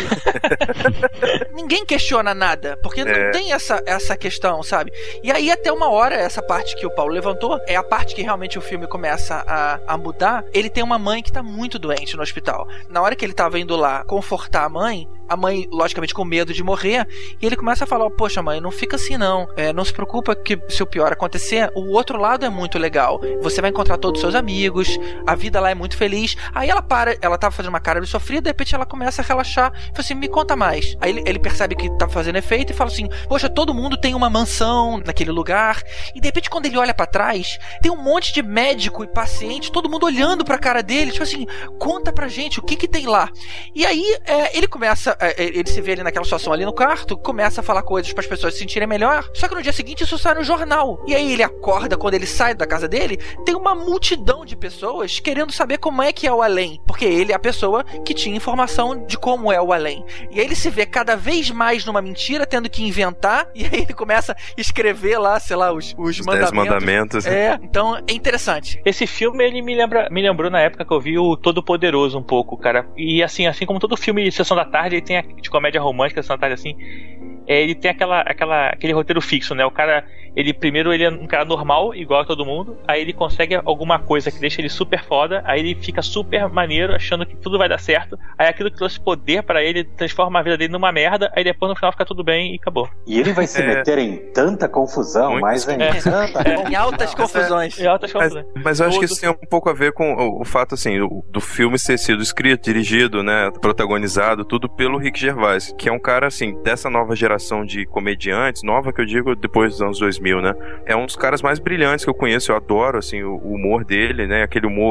Ninguém questiona nada. Porque não tem essa questão, sabe? E aí até uma hora, essa parte que o Paulo levantou, é a parte que realmente o filme começa a mudar. Ele tem uma mãe que tá muito doente no hospital. Na hora que ele tava indo lá confortar a mãe, logicamente com medo de morrer, e ele começa a falar, poxa mãe, não fica assim não, não se preocupa que se o pior acontecer, o outro lado é muito legal, você vai encontrar todos os seus amigos, a vida lá é muito feliz. Aí ela tava fazendo uma cara de sofrida, de repente ela começa a relaxar, e fala assim, me conta mais. Aí ele percebe que tá fazendo efeito e fala assim, poxa, todo mundo tem uma mansão naquele lugar, e de repente quando ele olha pra trás, tem um monte de médico e paciente, todo mundo olhando pra cara dele, tipo assim, conta pra gente, o que tem lá? E aí ele começa, ele se vê ali naquela situação ali no quarto, começa a falar coisas para as pessoas se sentirem melhor, só que no dia seguinte isso sai no jornal, e aí ele acorda, quando ele sai da casa dele, tem uma multidão de pessoas querendo saber como é que é o além, porque ele é a pessoa que tinha informação de como é o além, e aí ele se vê cada vez mais numa mentira, tendo que inventar, e aí ele começa a escrever lá, sei lá, os mandamentos. 10 mandamentos. Então é interessante. Esse filme, ele me lembrou na época que eu vi o Todo-Poderoso um pouco, cara, e assim como todo filme de Sessão da Tarde, ele tem de comédia romântica, Sessão da Tarde assim, ele tem aquele roteiro fixo, né? O cara, primeiro ele é um cara normal, igual a todo mundo, aí ele consegue alguma coisa que deixa ele super foda, aí ele fica super maneiro, achando que tudo vai dar certo, aí aquilo que trouxe poder pra ele transforma a vida dele numa merda, aí depois no final fica tudo bem e acabou. E ele vai se meter em tanta confusão, muito, mas em altas confusões. Mas eu acho que isso tem um pouco a ver com o fato, assim, do filme ser sido escrito, dirigido, né, protagonizado, tudo pelo Rick Gervais, que é um cara, assim, dessa nova geração de comediantes, nova que eu digo depois dos anos 2000, né, é um dos caras mais brilhantes que eu conheço, eu adoro, assim, o humor dele, né, aquele humor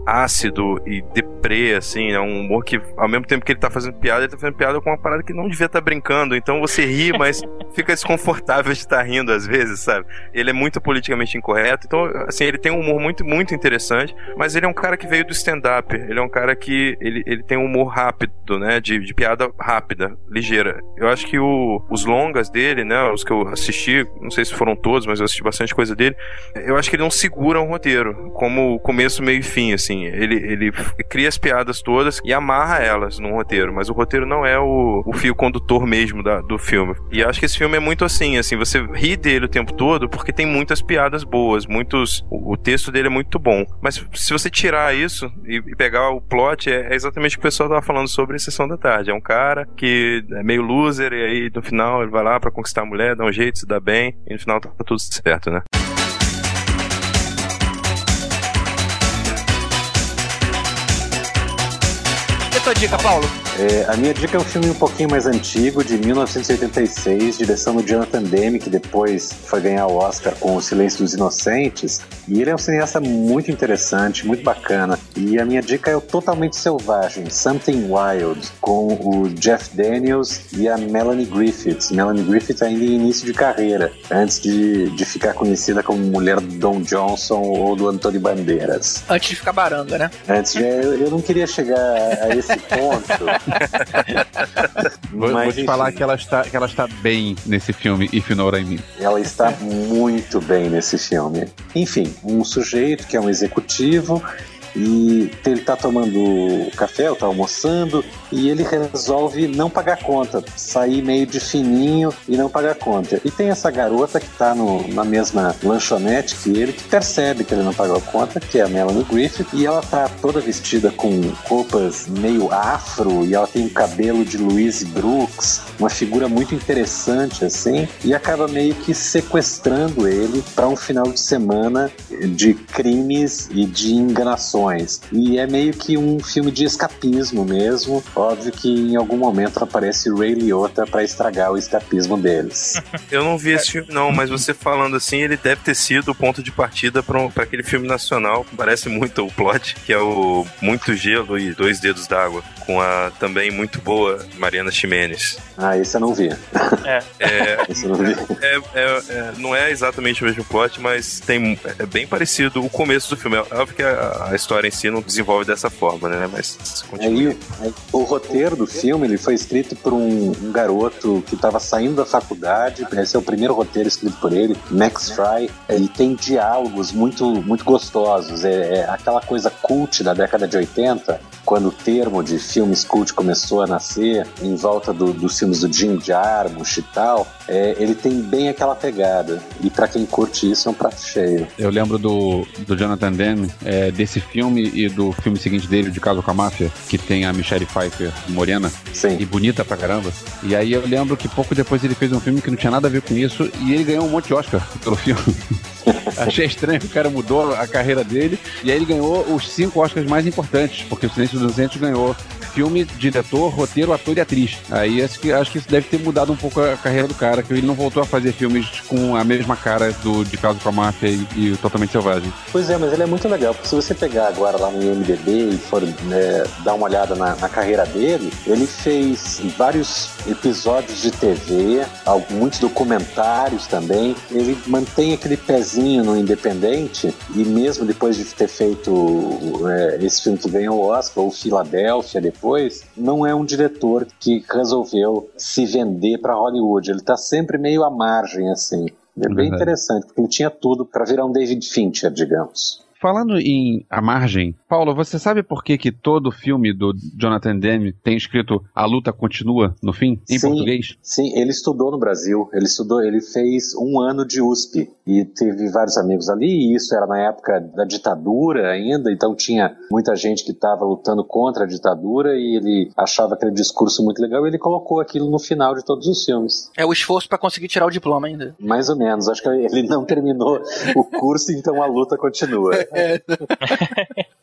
ácido e deprê, assim, é um humor que, ao mesmo tempo que ele tá fazendo piada, ele tá fazendo piada com uma parada que não devia estar brincando, então você ri, mas fica desconfortável de estar rindo às vezes, sabe? Ele é muito politicamente incorreto, então, assim, ele tem um humor muito, muito interessante, mas ele é um cara que veio do stand-up, ele é um cara que, ele tem um humor rápido, né, de piada rápida, ligeira. Eu acho que os longas dele, né, os que eu assisti, não sei se foram todos, mas eu assisti bastante coisa dele, eu acho que ele não segura um roteiro, como começo, meio e fim, assim. Ele cria as piadas todas e amarra elas num roteiro, mas o roteiro não é o fio condutor mesmo do filme. E acho que esse filme é muito assim, você ri dele o tempo todo porque tem muitas piadas boas, o texto dele é muito bom. Mas se você tirar isso e pegar o plot, é exatamente o que o pessoal tava falando sobre a Sessão da Tarde. É um cara que é meio loser e aí no final ele vai lá pra conquistar a mulher, dá um jeito, se dá bem e no final tá tudo certo, né? E a tua dica, Paulo? A minha dica é um filme um pouquinho mais antigo, de 1986, direção do Jonathan Demme, que depois foi ganhar o Oscar com O Silêncio dos Inocentes. E ele é um cineasta muito interessante, muito bacana. E a minha dica é o Totalmente Selvagem, Something Wild, com o Jeff Daniels e a Melanie Griffith. Melanie Griffith ainda em início de carreira, antes de ficar conhecida como mulher do Don Johnson ou do Antônio Bandeiras. Antes de ficar baranga, né? Eu não queria chegar a esse ponto. Vou te falar que ela está bem nesse filme, If You Know What I Mean. Ela está muito bem nesse filme. Enfim, um sujeito que é um executivo e ele tá tomando café, ou tá almoçando, e ele resolve não pagar a conta, sair meio de fininho e não pagar a conta. E tem essa garota que tá na mesma lanchonete que ele, que percebe que ele não pagou a conta, que é a Melanie Griffith, e ela tá toda vestida com roupas meio afro, e ela tem um cabelo de Louise Brooks, uma figura muito interessante, assim, e acaba meio que sequestrando ele para um final de semana de crimes e de enganações. E é meio que um filme de escapismo mesmo. Óbvio que em algum momento aparece Ray Liotta pra estragar o escapismo deles. Eu não vi esse filme não, mas você falando assim, ele deve ter sido o ponto de partida pra aquele filme nacional, que parece muito o plot, que é o Muito Gelo e Dois Dedos d'Água, com a também muito boa Mariana Ximenes. Ah, esse eu não vi. Esse eu não vi. Não é exatamente o mesmo plot, mas é bem parecido o começo do filme. É óbvio que a história em si não desenvolve dessa forma, né? Mas continua. O roteiro do filme ele foi escrito por um garoto que estava saindo da faculdade. Esse é o primeiro roteiro escrito por ele, Max Fry. E tem diálogos muito, muito gostosos. É aquela coisa cult da década de 80, quando o termo de filmes cult começou a nascer em volta dos filmes do Jim Jarmusch e tal. Ele tem bem aquela pegada. E pra quem curte isso, é um prato cheio. Eu lembro do Jonathan Demme, desse filme e do filme seguinte dele, De Caso com a Máfia, que tem a Michelle Pfeiffer morena. Sim. E bonita pra caramba. E aí eu lembro que pouco depois ele fez um filme que não tinha nada a ver com isso e ele ganhou um monte de Oscar pelo filme. Achei estranho que o cara mudou a carreira dele e aí ele ganhou os 5 Oscars mais importantes, porque o Silêncio dos Inocentes ganhou filme, diretor, roteiro, ator e atriz. Aí acho que isso deve ter mudado um pouco a carreira do cara, que ele não voltou a fazer filmes com a mesma cara De Caso com a Máfia e o Totalmente Selvagem. Pois é, mas ele é muito legal, porque se você pegar agora lá no IMDb e for dar uma olhada na carreira dele, ele fez vários episódios de TV, muitos documentários também. Ele mantém aquele pezinho no independente, e mesmo depois de ter feito esse filme que ganhou o Oscar, ou Filadélfia depois, não é um diretor que resolveu se vender para Hollywood. Ele tá sempre meio à margem, assim. É bem interessante, porque ele tinha tudo para virar um David Fincher, digamos. Falando em A Margem, Paulo, você sabe por que todo filme do Jonathan Demme tem escrito A Luta Continua no fim, em português? Sim, ele estudou no Brasil, ele fez 1 ano de USP e teve vários amigos ali, e isso era na época da ditadura ainda, então tinha muita gente que estava lutando contra a ditadura e ele achava aquele discurso muito legal e ele colocou aquilo no final de todos os filmes. É o esforço para conseguir tirar o diploma ainda. Mais ou menos, acho que ele não terminou o curso, então a luta continua.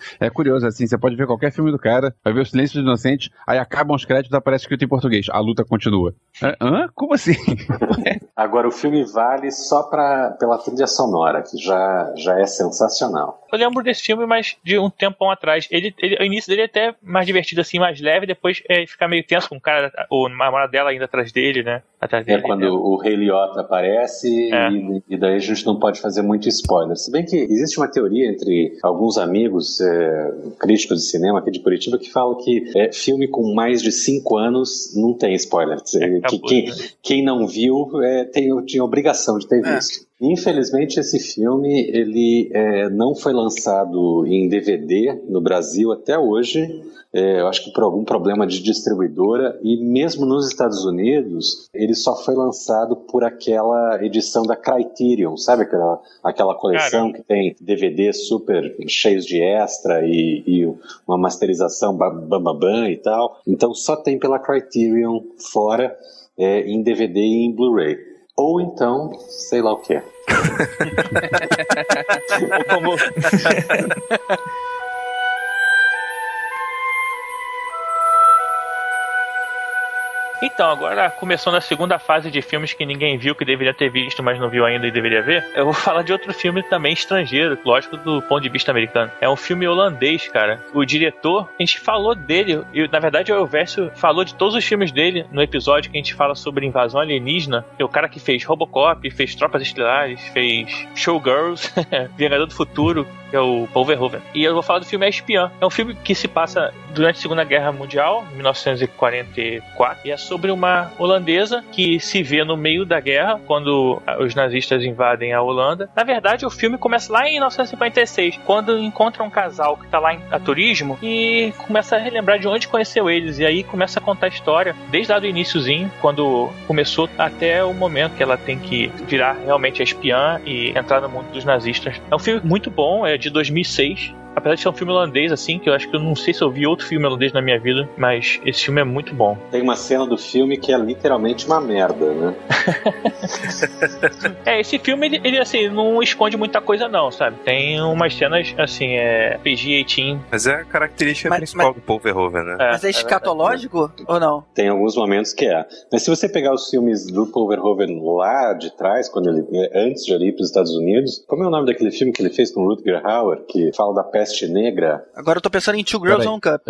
É curioso, assim, você pode ver qualquer filme do cara, vai ver O Silêncio dos Inocentes, aí acabam os créditos, aparece escrito em português, a luta continua. Hã? Como assim? Agora, o filme vale só pela trilha sonora, que já é sensacional. Eu lembro desse filme, mas de um tempão atrás. O início dele é até mais divertido, assim, mais leve, depois fica meio tenso com o cara, o namorado dela ainda atrás dele, né? Atrás dele, quando o Rei Liotta aparece, e daí a gente não pode fazer muito spoiler. Se bem que existe uma teoria entre alguns amigos críticos de cinema aqui de Curitiba que falam que filme com mais de 5 anos não tem spoiler. Quem não viu tinha obrigação de ter visto. Infelizmente, esse filme ele não foi lançado em DVD no Brasil até hoje. Eu acho que por algum problema de distribuidora, e mesmo nos Estados Unidos ele só foi lançado por aquela edição da Criterion, sabe aquela coleção que tem DVDs super cheios de extra e uma masterização bam e tal. Então só tem pela Criterion fora em DVD e em Blu-ray. Ou então, sei lá o que é. Então, agora começando a segunda fase de filmes que ninguém viu, que deveria ter visto, mas não viu ainda e deveria ver, eu vou falar de outro filme também estrangeiro, lógico, do ponto de vista americano. É um filme holandês, cara. O diretor, a gente falou dele, e na verdade o Elvésio falou de todos os filmes dele no episódio que a gente fala sobre invasão alienígena. É o cara que fez Robocop, fez Tropas Estelares, fez Showgirls, Vingador do Futuro, que é o Paul Verhoeven. E eu vou falar do filme A Espiã. É um filme que se passa durante a Segunda Guerra Mundial, 1944, e é sobre uma holandesa que se vê no meio da guerra, quando os nazistas invadem a Holanda. Na verdade, o filme começa lá em 1956, quando encontra um casal que está lá a turismo e começa a relembrar de onde conheceu eles. E aí começa a contar a história, desde lá do iniciozinho, quando começou, até o momento que ela tem que virar realmente a espiã e entrar no mundo dos nazistas. É um filme muito bom, é de 2006. Apesar de ser um filme holandês, assim, que eu acho que eu não sei se eu vi outro filme holandês na minha vida, mas esse filme é muito bom. Tem uma cena do filme que é literalmente uma merda, né? Esse filme, ele assim, não esconde muita coisa não, sabe? Tem umas cenas, assim, PG-18. Mas é a característica principal do Paul Verhoeven, né? Mas é escatológico ou não? Tem alguns momentos que é. Mas se você pegar os filmes do Paul Verhoeven lá de trás, antes de ir para os Estados Unidos, como é o nome daquele filme que ele fez com o Rutger Hauer, que fala da peste negra? Agora eu tô pensando em Two Girls One Cup.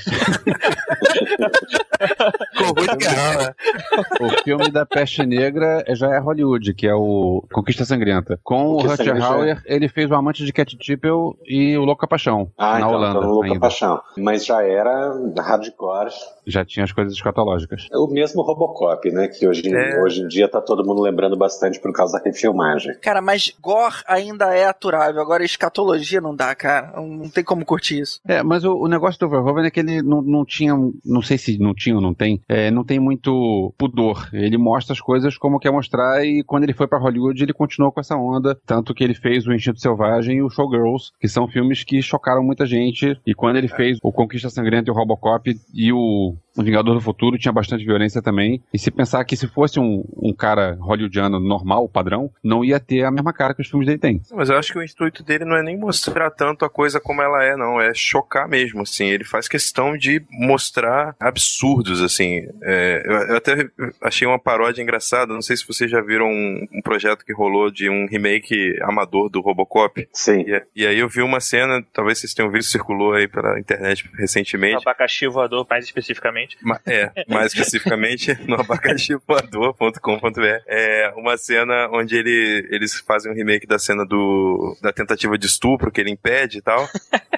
O filme da peste negra já é Hollywood, que é o Conquista Sangrenta. Com o Rutger Hauer, ele fez o Amante de Cat Tippel e o Louca Paixão, na Holanda. O Louca Paixão. Mas já era hardcore. Já tinha as coisas escatológicas. É o mesmo Robocop, né? Que hoje em dia tá todo mundo lembrando bastante por causa da refilmagem. Cara, mas gore ainda é aturável. Agora escatologia não dá, cara. Não tem como curtir isso. Mas o negócio do Verhoeven é que ele não tinha, não sei se não tinha ou não tem, não tem muito pudor. Ele mostra as coisas como quer mostrar, e quando ele foi pra Hollywood ele continuou com essa onda, tanto que ele fez o Instinto Selvagem e o Showgirls, que são filmes que chocaram muita gente, e quando ele fez o Conquista Sangrenta e o Robocop e o Vingador do Futuro, tinha bastante violência também, e se pensar que se fosse um cara hollywoodiano normal, padrão, não ia ter a mesma cara que os filmes dele têm. Mas eu acho que o intuito dele não é nem mostrar tanto a coisa como ela é, não, é chocar mesmo, assim, ele faz questão de mostrar absurdos, assim, eu até achei uma paródia engraçada, não sei se vocês já viram um projeto que rolou de um remake amador do Robocop. Sim. E aí eu vi uma cena, talvez vocês tenham visto, circulou aí pela internet recentemente. O abacaxi voador, mais especificamente. Mais especificamente no abacaxivoador.com.br. É uma cena onde eles fazem um remake da cena da tentativa de estupro que ele impede e tal.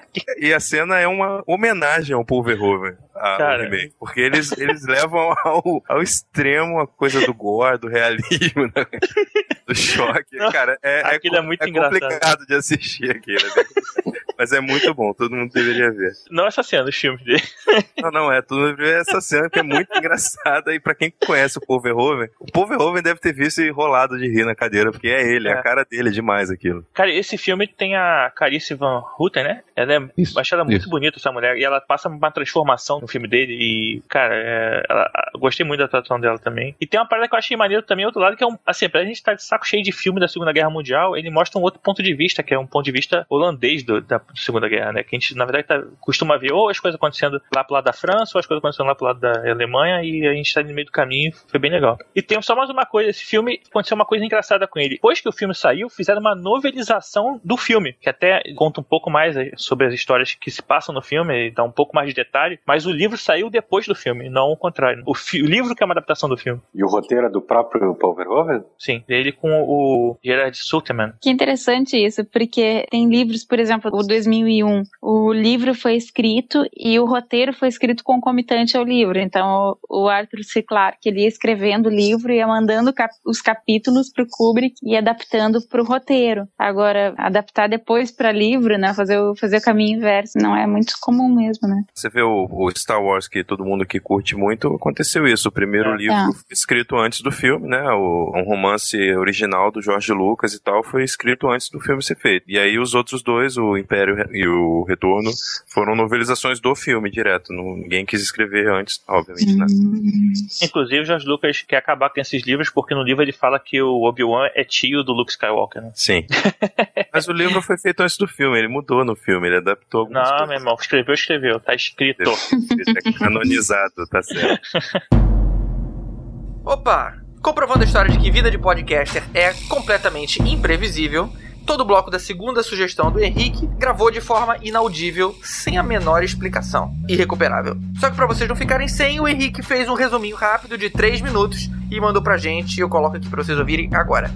E a cena é uma homenagem ao Paul Verhoeven, ao remake, porque eles levam ao extremo a coisa do gore, do realismo, né? Do choque. Cara, aquilo é muito engraçado. Complicado de assistir aquilo, né? Mas é muito bom, todo mundo deveria ver. Não essa cena, os filmes dele. Não, todo mundo deveria ver essa cena, que é muito engraçada, e pra quem conhece o Paul Verhoeven deve ter visto e rolado de rir na cadeira, porque é ele, é a cara dele, é demais aquilo. Cara, esse filme tem a Clarice Van Houten, né? Ela acho ela muito bonita, essa mulher, e ela passa uma transformação no filme dele, e, cara, gostei muito da atuação dela também. E tem uma parada que eu achei maneiro também, outro lado, que é assim, pra gente estar de saco cheio de filme da Segunda Guerra Mundial, ele mostra um outro ponto de vista, que é um ponto de vista holandês da Segunda Guerra, né? Que a gente, na verdade, costuma ver ou as coisas acontecendo lá pro lado da França, ou as coisas acontecendo lá pro lado da Alemanha, e a gente tá no meio do caminho, foi bem legal. E tem só mais uma coisa, esse filme, aconteceu uma coisa engraçada com ele. Depois que o filme saiu, fizeram uma novelização do filme, que até conta um pouco mais sobre as histórias que se passam no filme, dá um pouco mais de detalhe, mas o livro saiu depois do filme, não o contrário. O livro que é uma adaptação do filme. E o roteiro é do próprio Paul Verhoeven? Sim, dele com o Gerard Suterman. Que interessante isso, porque tem livros, por exemplo, o 2001, o livro foi escrito e o roteiro foi escrito concomitante ao livro. Então, o Arthur C. Clarke, ele ia escrevendo o livro e ia mandando os capítulos pro Kubrick e adaptando pro roteiro. Agora, adaptar depois pra livro, né, fazer o caminho inverso, não é muito comum mesmo, né? Você vê o Star Wars, que todo mundo aqui curte muito, aconteceu isso. O primeiro livro escrito antes do filme, né, um romance original do George Lucas e tal, foi escrito antes do filme ser feito. E aí os outros dois, o Império e o Retorno, foram novelizações do filme direto. Ninguém quis escrever antes, obviamente, né? Inclusive, o George Lucas quer acabar com esses livros, porque no livro ele fala que o Obi-Wan é tio do Luke Skywalker, né? Sim. Mas o livro foi feito antes do filme, ele mudou no filme, ele adaptou algumas coisas. Não, meu irmão, escreveu, tá escrito. É canonizado, tá certo. Opa! Comprovando a história de que vida de podcaster é completamente imprevisível, todo o bloco da segunda sugestão do Henrique gravou de forma inaudível, sem a menor explicação. Irrecuperável. Só que pra vocês não ficarem sem, o Henrique fez um resuminho rápido de 3 minutos e mandou pra gente, e eu coloco aqui pra vocês ouvirem agora.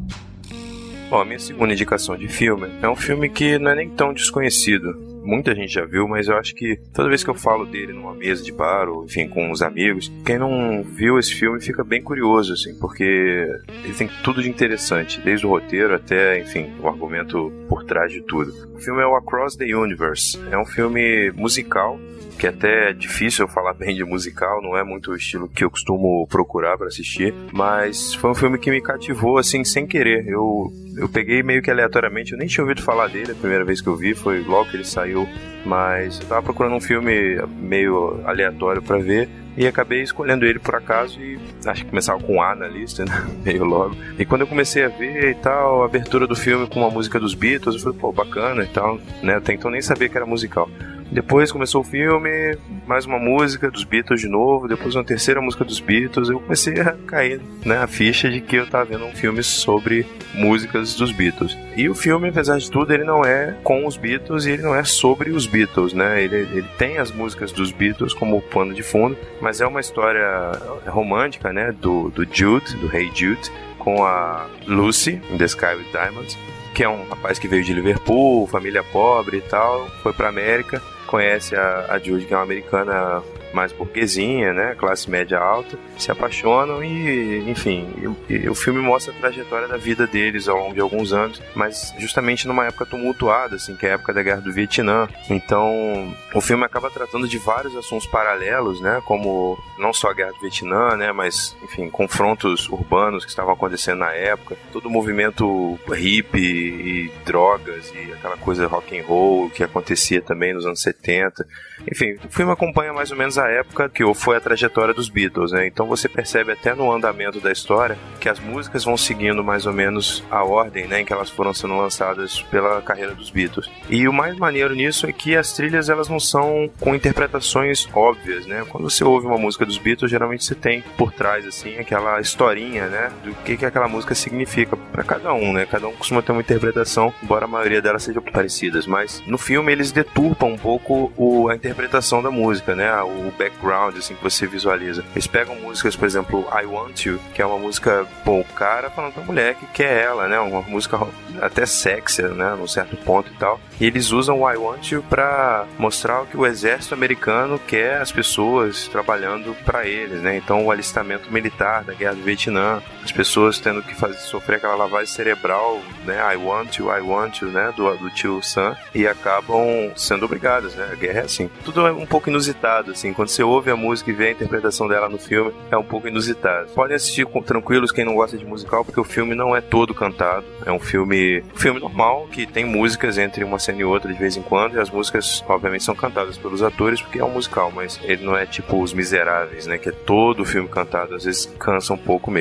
Bom, a minha segunda indicação de filme é um filme que não é nem tão desconhecido. Muita gente já viu, mas eu acho que toda vez que eu falo dele numa mesa de bar, ou enfim, com uns amigos, quem não viu esse filme fica bem curioso, assim, porque ele tem tudo de interessante, desde o roteiro até, enfim, o argumento por trás de tudo. O filme é o Across the Universe. É um filme musical, que até é difícil eu falar bem de musical, não é muito o estilo que eu costumo procurar para assistir, mas foi um filme que me cativou, assim, sem querer. Eu peguei meio que aleatoriamente, eu nem tinha ouvido falar dele a primeira vez que eu vi, foi logo que ele saiu, mas eu tava procurando um filme meio aleatório para ver, e acabei escolhendo ele por acaso, e acho que começava com A na lista, né? Meio logo. E quando eu comecei a ver e tal, a abertura do filme com uma música dos Beatles, eu falei, pô, bacana e tal, né? Até então nem sabia que era musical. Depois começou o filme, mais uma música dos Beatles de novo, depois uma terceira música dos Beatles, eu comecei a cair, né, a ficha de que eu tava vendo um filme sobre músicas dos Beatles. E o filme, apesar de tudo, ele não é com os Beatles e ele não é sobre os Beatles, né, ele tem as músicas dos Beatles como pano de fundo, mas é uma história romântica, né, do Jude, do Hey Jude, com a Lucy, in the Sky with Diamonds, que é um rapaz que veio de Liverpool, família pobre e tal, foi pra América, conhece a Judy, que é uma americana mais burguesinha, né, classe média alta, se apaixonam e, enfim, o filme mostra a trajetória da vida deles ao longo de alguns anos, mas justamente numa época tumultuada, assim, que é a época da Guerra do Vietnã. Então, o filme acaba tratando de vários assuntos paralelos, né, como não só a Guerra do Vietnã, né, mas, enfim, confrontos urbanos que estavam acontecendo na época, todo o movimento hippie e drogas e aquela coisa rock and roll que acontecia também nos anos 70. Enfim, o filme acompanha mais ou menos a época que foi a trajetória dos Beatles, né? Então você percebe até no andamento da história que as músicas vão seguindo mais ou menos a ordem, né, em que elas foram sendo lançadas pela carreira dos Beatles. E o mais maneiro nisso é que as trilhas, elas não são com interpretações óbvias, né? Quando você ouve uma música dos Beatles, geralmente você tem por trás, assim, aquela historinha, né, do que aquela música significa para cada um, né? Cada um costuma ter uma interpretação, embora a maioria delas sejam parecidas, mas no filme eles deturpam um pouco a interpretação da música, né? O background, assim, que você visualiza. Eles pegam músicas, por exemplo, I Want You, que é uma música, bom, o cara falando pra mulher que quer ela, né? Uma música até sexy, né? Num certo ponto e tal. E eles usam o I Want You pra mostrar que o exército americano quer as pessoas trabalhando pra eles, né? Então, o alistamento militar da Guerra do Vietnã, as pessoas tendo que sofrer aquela lavagem cerebral, né? I want you, né? Do tio Sam, e acabam sendo obrigadas, né? A guerra é assim. Tudo é um pouco inusitado, assim. Quando você ouve a música e vê a interpretação dela no filme, é um pouco inusitado. Podem assistir tranquilos quem não gosta de musical, porque o filme não é todo cantado. É um filme normal, que tem músicas entre uma cena e outra de vez em quando, e as músicas, obviamente, são cantadas pelos atores, porque é um musical, mas ele não é tipo Os Miseráveis, né? Que é todo o filme cantado, às vezes cansa um pouco mesmo.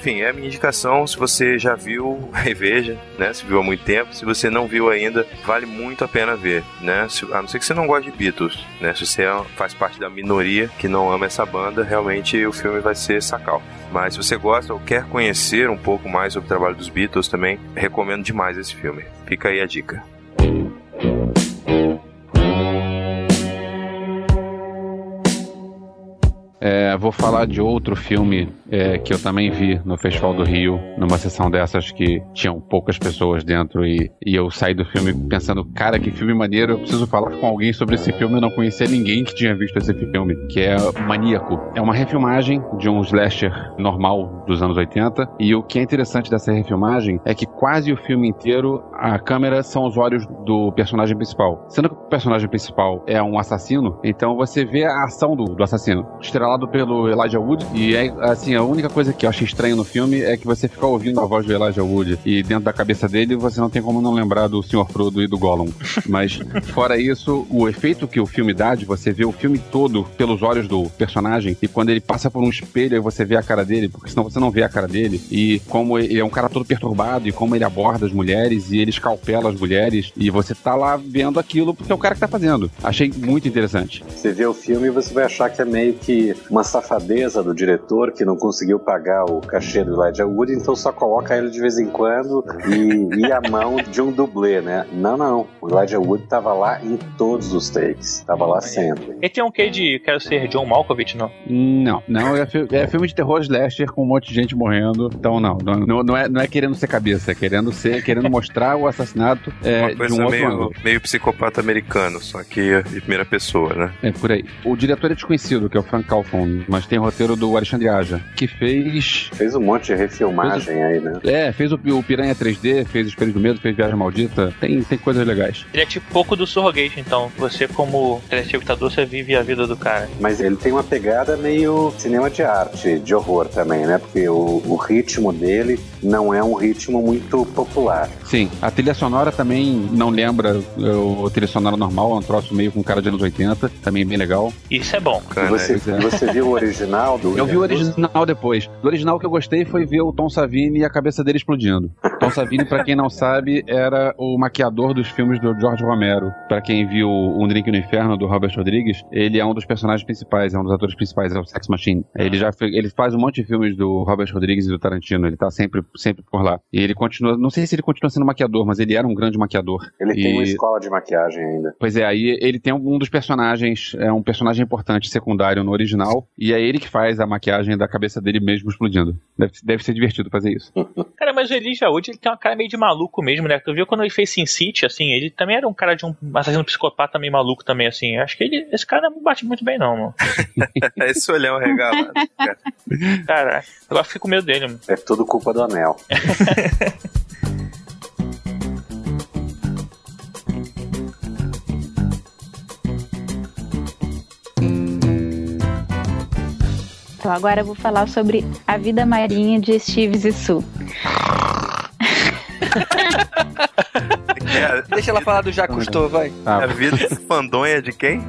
enfim, é a minha indicação. Se você já viu, reveja, né? Se viu há muito tempo. Se você não viu ainda, vale muito a pena ver, né? A não ser que você não goste de Beatles, né? Se você faz parte da minoria que não ama essa banda, realmente o filme vai ser sacal. Mas se você gosta ou quer conhecer um pouco mais sobre o trabalho dos Beatles também, recomendo demais esse filme. Fica aí a dica. Vou falar de outro filme que eu também vi no Festival do Rio, numa sessão dessas que tinham poucas pessoas dentro e eu saí do filme pensando, cara, que filme maneiro, eu preciso falar com alguém sobre esse filme. Eu não conhecia ninguém que tinha visto esse filme, que é Maníaco. É uma refilmagem de um slasher normal dos anos 80 e o que é interessante dessa refilmagem é que quase o filme inteiro a câmera são os olhos do personagem principal. Sendo que o personagem principal é um assassino, então você vê a ação do assassino, estrelado pelo Elijah Wood, e assim, a única coisa que eu achei estranho no filme é que você fica ouvindo a voz do Elijah Wood e dentro da cabeça dele você não tem como não lembrar do Sr. Frodo e do Gollum. Mas fora isso, o efeito que o filme dá de você ver o filme todo pelos olhos do personagem e quando ele passa por um espelho aí você vê a cara dele, porque senão você não vê a cara dele, e como ele é um cara todo perturbado e como ele aborda as mulheres e ele escalpela as mulheres e você tá lá vendo aquilo porque é o cara que tá fazendo. Achei muito interessante. Você vê o filme e você vai achar que é meio que uma safadeza do diretor que não conseguiu pagar o cachê do Elijah Wood, então só coloca ele de vez em quando e a mão de um dublê, né? Não. O Elijah Wood tava lá em todos os takes. Tava lá sempre. Ele tem um quê de Quero Ser John Malkovich, não? Não, é filme de terror slasher com um monte de gente morrendo. Então não é querendo ser cabeça, é querendo mostrar o assassinato de um outro ângulo. Meio psicopata americano, só que de primeira pessoa, né? É por aí. O diretor é desconhecido, que é o Frank Kaufman, mas tem o roteiro do Alexandre Aja, que fez um monte de refilmagem aí, né? Fez o Piranha 3D, fez Espelho do Medo, fez Viagem Maldita, tem coisas legais. Ele é tipo pouco do Surrogate, então. Você, como telespectador, você vive a vida do cara. Mas ele tem uma pegada meio cinema de arte, de horror também, né? Porque o ritmo dele não é um ritmo muito popular. Sim, a trilha sonora também não lembra o trilha sonora normal, é um troço meio com cara de anos 80, também bem legal. Isso é bom. Você viu o original do... Eu vi o original depois. Do original que eu gostei foi ver o Tom Savini e a cabeça dele explodindo. Tom Savini, pra quem não sabe, era o maquiador dos filmes do George Romero. Pra quem viu Um Drink no Inferno, do Robert Rodrigues, ele é um dos personagens principais, é um dos atores principais, é o Sex Machine. Ele faz um monte de filmes do Robert Rodrigues e do Tarantino, ele tá sempre por lá. E ele continua, não sei se ele continua sendo maquiador, mas ele era um grande maquiador. Ele tem uma escola de maquiagem ainda. Pois é, aí ele tem um dos personagens, é um personagem importante, secundário no original, e é ele que faz a maquiagem da cabeça dele mesmo explodindo. Deve ser divertido fazer isso. Cara, mas o Elijah Wood, ele tem uma cara meio de maluco mesmo, né? Tu viu quando ele fez Sin City, assim, ele também era um cara de um assassino psicopata meio maluco também, assim. Acho que esse cara não bate muito bem, não, mano. Esse olhão regalado, cara. Cara, agora fico com medo dele, mano. É tudo culpa do anel. Então agora eu vou falar sobre A Vida Marinha de Steve Zissou. Deixa ela falar do Jacques Cousteau, vai. A vida fandonha de quem?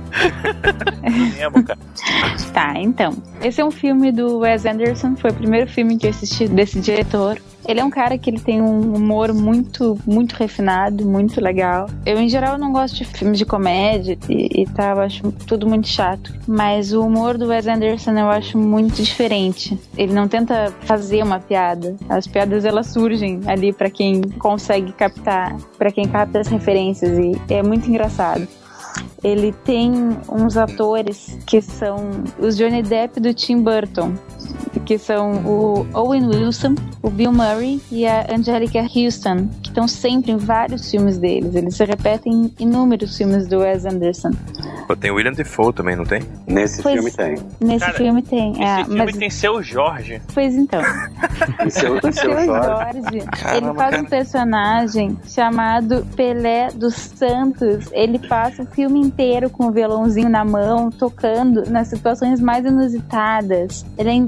Tá, então. Esse é um filme do Wes Anderson, foi o primeiro filme que eu assisti desse diretor. Ele é um cara que ele tem um humor muito, muito refinado, muito legal. Eu, em geral, não gosto de filmes de comédia e tal, eu acho tudo muito chato. Mas o humor do Wes Anderson eu acho muito diferente. Ele não tenta fazer uma piada. As piadas, elas surgem ali pra quem consegue captar, pra quem capta as referências, e é muito engraçado. Ele tem uns atores que são os Johnny Depp do Tim Burton, que são o Owen Wilson, o Bill Murray e a Angelica Houston, que estão sempre em vários filmes deles. Eles se repetem em inúmeros filmes do Wes Anderson. Tem o William Dafoe também, não tem? Nesse filme tem. Nesse filme tem. Esse filme tem Seu Jorge. Pois então. O Seu Jorge. Caramba, ele faz um personagem chamado Pelé dos Santos. Ele passa o filme inteiro com o violãozinho na mão, tocando nas situações mais inusitadas. Ele é divertidíssimo.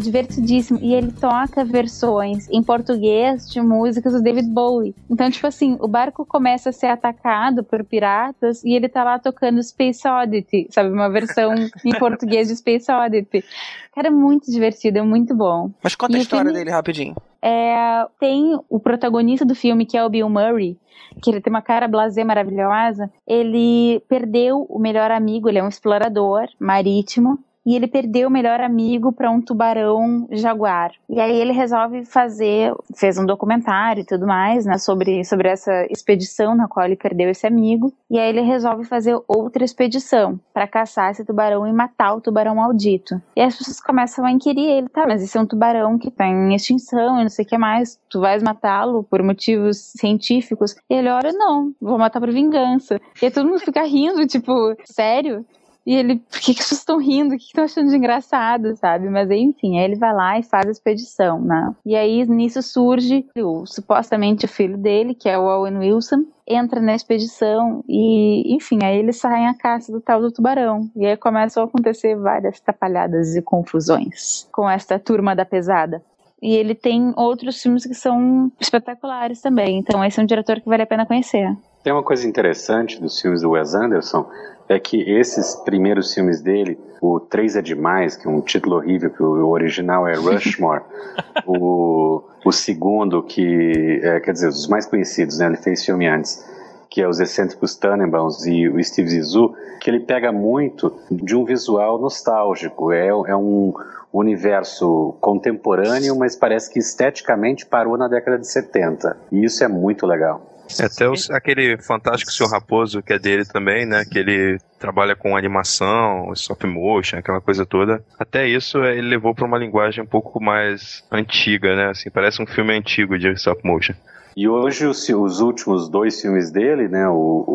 divertidíssimo. E ele toca versões em português de músicas do David Bowie. Então, tipo assim, o barco começa a ser atacado por piratas e ele tá lá tocando Space Oddity, sabe? Uma versão em português de Space Oddity. Cara, é muito divertido, é muito bom. Mas conta a história dele rapidinho. Tem o protagonista do filme, que é o Bill Murray, que ele tem uma cara blasé maravilhosa. Ele perdeu o melhor amigo, ele é um explorador marítimo, e ele perdeu o melhor amigo para um tubarão jaguar. E aí ele resolve fez um documentário e tudo mais, né, sobre essa expedição na qual ele perdeu esse amigo. E aí ele resolve fazer outra expedição para caçar esse tubarão e matar o tubarão maldito. E as pessoas começam a inquirir ele, tá, mas esse é um tubarão que tá em extinção e não sei o que mais, tu vais matá-lo por motivos científicos? E ele, olha, não, vou matar por vingança. E aí todo mundo fica rindo, tipo, sério? E ele, por que as pessoas estão rindo? O que estão achando de engraçado, sabe? Mas enfim, aí ele vai lá e faz a expedição, né? E aí nisso surge supostamente o filho dele, que é o Owen Wilson, entra na expedição e, enfim, aí eles saem à caça do tal do tubarão. E aí começam a acontecer várias atrapalhadas e confusões com esta turma da pesada. E ele tem outros filmes que são espetaculares também. Então esse é um diretor que vale a pena conhecer. Tem uma coisa interessante dos filmes do Wes Anderson, é que esses primeiros filmes dele, o 3 é Demais, que é um título horrível, que o original é Rushmore, o segundo, que quer dizer, os mais conhecidos, né, ele fez filme antes, que é Os Excêntricos Tannenbaums e o Steve Zissou, que ele pega muito de um visual nostálgico, é um universo contemporâneo, mas parece que esteticamente parou na década de 70, e isso é muito legal. Até aquele Fantástico Senhor Raposo, que é dele também, né? Que ele trabalha com animação, stop motion, aquela coisa toda. Até isso ele levou para uma linguagem um pouco mais antiga, né? Assim, parece um filme antigo de stop motion. E hoje os últimos 2 filmes dele, né?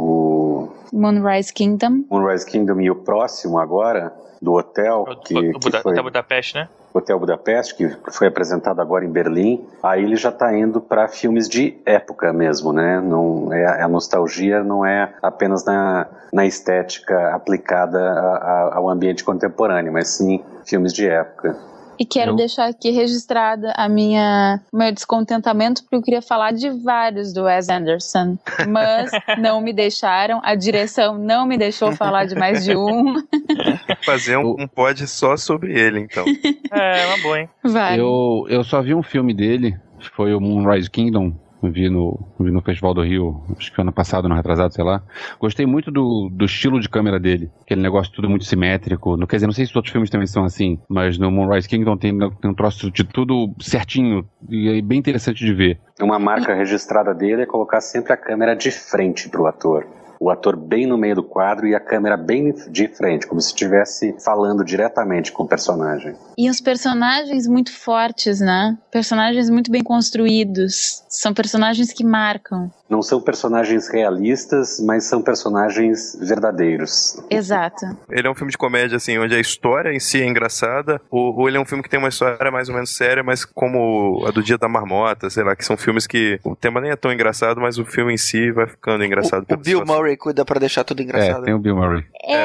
O Moonrise Kingdom e o próximo agora, do Hotel, Hotel Budapeste, né? Hotel Budapeste, que foi apresentado agora em Berlim. Aí ele já está indo para filmes de época mesmo, né? Não a nostalgia não é apenas na estética aplicada ao ambiente contemporâneo, mas sim filmes de época. E quero deixar aqui registrada meu descontentamento, porque eu queria falar de vários do Wes Anderson, mas não me deixaram, a direção não me deixou falar de mais de um. Fazer um pod só sobre ele, então. É uma boa, hein? Vale. Eu só vi um filme dele, que foi o Moonrise Kingdom. Vi no Festival do Rio, acho que ano passado, no retrasado, sei lá. Gostei muito do estilo de câmera dele. Aquele negócio tudo muito simétrico. Quer dizer, não sei se os outros filmes também são assim, mas no Moonrise Kingdom tem um troço de tudo certinho e é bem interessante de ver. Uma marca registrada dele é colocar sempre a câmera de frente pro ator. O ator bem no meio do quadro e a câmera bem de frente, como se estivesse falando diretamente com o personagem. E os personagens muito fortes, né? Personagens muito bem construídos. São personagens que marcam. Não são personagens realistas, mas são personagens verdadeiros. Exato. Ele é um filme de comédia, assim, onde a história em si é engraçada, ou ele é um filme que tem uma história mais ou menos séria, mas como a do Dia da Marmota, sei lá, que são filmes que o tema nem é tão engraçado, mas o filme em si vai ficando engraçado. O Bill Murray cuida pra deixar tudo engraçado. Tem o Bill Murray.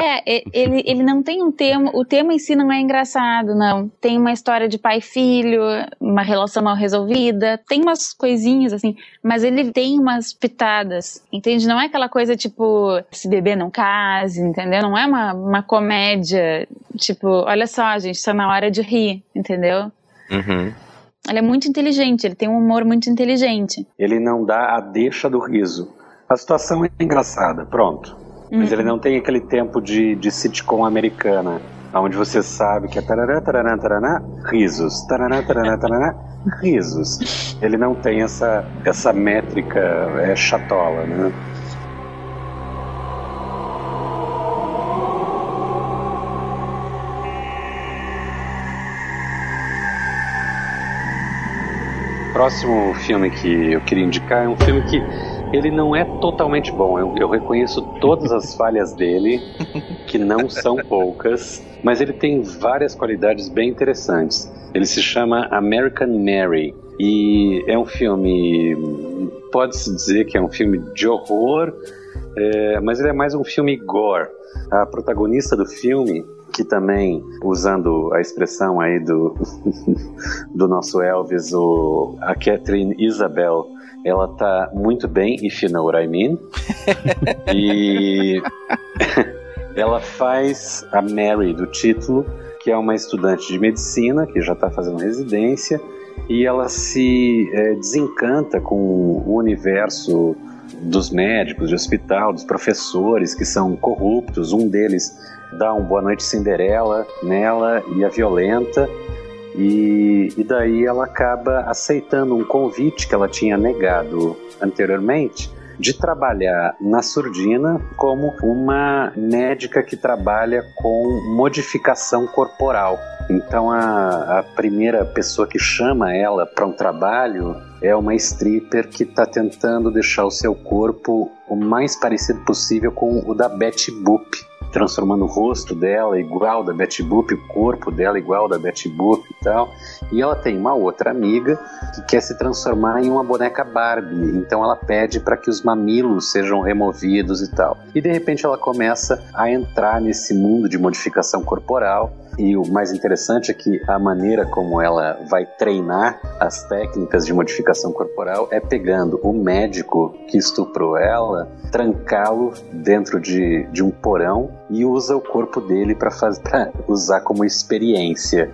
Ele não tem um tema, o tema em si não é engraçado, não. Tem uma história de pai e filho, uma relação mal resolvida, tem umas coisinhas, assim, mas ele tem umas pitadas, entende? Não é aquela coisa tipo, se beber não case, entendeu? Não é uma comédia, tipo, olha só, gente, tá na hora de rir, entendeu? Uhum. Ele é muito inteligente, ele tem um humor muito inteligente. Ele não dá a deixa do riso. A situação é engraçada, pronto. Mas ele não tem aquele tempo de sitcom americana, onde você sabe que é tarará, tarará, tarará, risos, tarará, tarará, tarará, risos. Ele não tem essa métrica chatola, né? Próximo filme que eu queria indicar é um filme que ele não é totalmente bom. Eu reconheço todas as falhas dele, que não são poucas, mas ele tem várias qualidades bem interessantes. Ele se chama American Mary e é um filme, pode-se dizer que é um filme de horror, mas ele é mais um filme gore. A protagonista do filme que também, usando a expressão aí do nosso Elvis, a Catherine Isabel, ela tá muito bem, if you know what I mean. E ela faz a Mary do título, que é uma estudante de medicina, que já está fazendo residência, e ela se desencanta com o universo dos médicos de hospital, dos professores que são corruptos. Um deles dá um Boa Noite Cinderela nela e a violenta, e daí ela acaba aceitando um convite que ela tinha negado anteriormente, de trabalhar na surdina como uma médica que trabalha com modificação corporal. Então a primeira pessoa que chama ela para um trabalho é uma stripper que está tentando deixar o seu corpo o mais parecido possível com o da Betty Boop, transformando o rosto dela igual da Betty Boop, o corpo dela igual da Betty Boop e tal. E ela tem uma outra amiga que quer se transformar em uma boneca Barbie, então ela pede para que os mamilos sejam removidos e tal. E de repente ela começa a entrar nesse mundo de modificação corporal. E o mais interessante é que a maneira como ela vai treinar as técnicas de modificação corporal é pegando o médico que estuprou ela, trancá-lo dentro de um porão e usa o corpo dele para usar como experiência.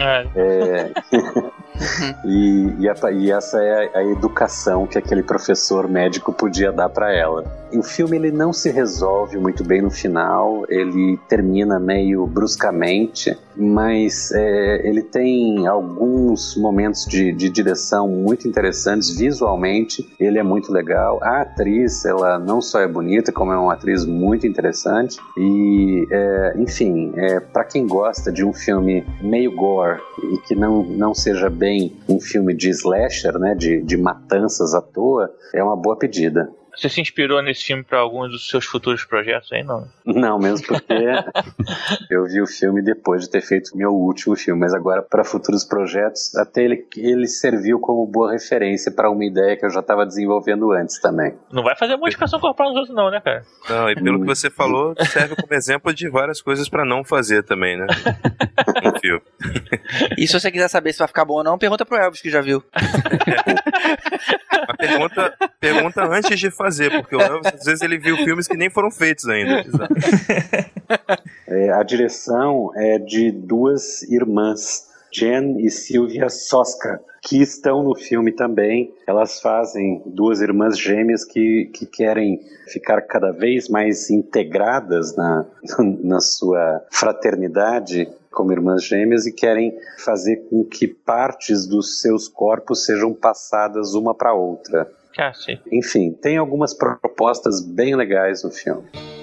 E essa é a educação que aquele professor médico podia dar para ela. E o filme ele não se resolve muito bem no final, ele termina meio bruscamente, mas ele tem alguns momentos de direção muito interessantes. Visualmente ele é muito legal, a atriz ela não só é bonita, como é uma atriz muito interessante. E enfim, para quem gosta de um filme meio gore e que não seja bem um filme de slasher, né, de matanças à toa, é uma boa pedida. Você se inspirou nesse filme para alguns dos seus futuros projetos aí, não? Não, mesmo porque eu vi o filme depois de ter feito meu último filme, mas agora para futuros projetos, até ele serviu como boa referência para uma ideia que eu já estava desenvolvendo antes também. Não vai fazer modificação corporal nos outros não, né, cara? Não, e pelo que você falou, serve como exemplo de várias coisas para não fazer também, né? Um filme. E se você quiser saber se vai ficar bom ou não, pergunta pro Elvis, que já viu. Pergunta antes de fazer, porque o Elvis, às vezes ele viu filmes que nem foram feitos ainda. A direção é de duas irmãs, Jen e Sylvia Soska, que estão no filme também. Elas fazem duas irmãs gêmeas que querem ficar cada vez mais integradas na sua fraternidade como irmãs gêmeas e querem fazer com que partes dos seus corpos sejam passadas uma para outra. Enfim, tem algumas propostas bem legais no filme.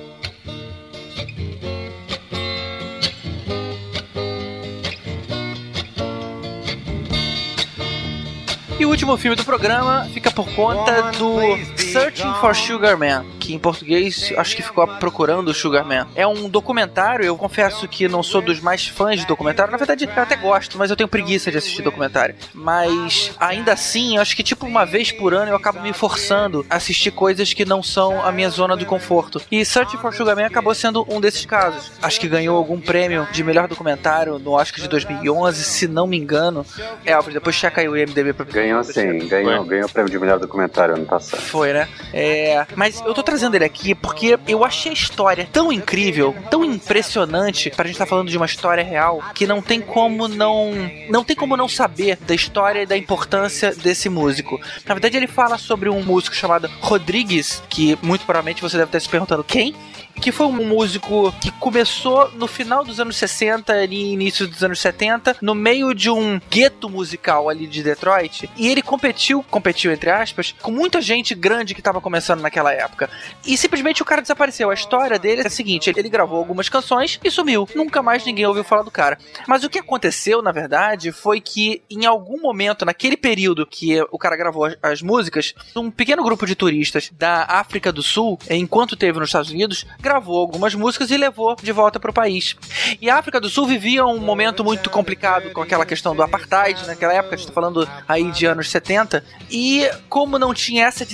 E o último filme do programa fica por conta do Searching for Sugar Man, que em português acho que ficou Procurando o Sugar Man. É um documentário, eu confesso que não sou dos mais fãs de documentário, na verdade eu até gosto, mas eu tenho preguiça de assistir documentário. Mas ainda assim, eu acho que tipo uma vez por ano eu acabo me forçando a assistir coisas que não são a minha zona de conforto. E Searching for Sugar Man acabou sendo um desses casos. Acho que ganhou algum prêmio de melhor documentário no Oscar de 2011, se não me engano. Elvis, depois checa aí o IMDb pra Ganhou sim, ganhou o prêmio de melhor documentário ano passado. Foi, né? Mas eu tô trazendo ele aqui porque eu achei a história tão incrível, tão impressionante, pra gente estar falando de uma história real, que não tem como não saber da história e da importância desse músico. Na verdade, ele fala sobre um músico chamado Rodrigues, que muito provavelmente você deve estar se perguntando quem? Que foi um músico que começou no final dos anos 60 e início dos anos 70, no meio de um gueto musical ali de Detroit, e ele competiu entre aspas, com muita gente grande que estava começando naquela época. E simplesmente o cara desapareceu. A história dele é a seguinte: ele gravou algumas canções e sumiu. Nunca mais ninguém ouviu falar do cara. Mas o que aconteceu, na verdade, foi que em algum momento, naquele período que o cara gravou as músicas, um pequeno grupo de turistas da África do Sul, enquanto esteve nos Estados Unidos, gravou algumas músicas e levou de volta para o país. E a África do Sul vivia um momento muito complicado com aquela questão do apartheid naquela época, a gente tá falando aí de anos 70, e como não tinha essa disseminação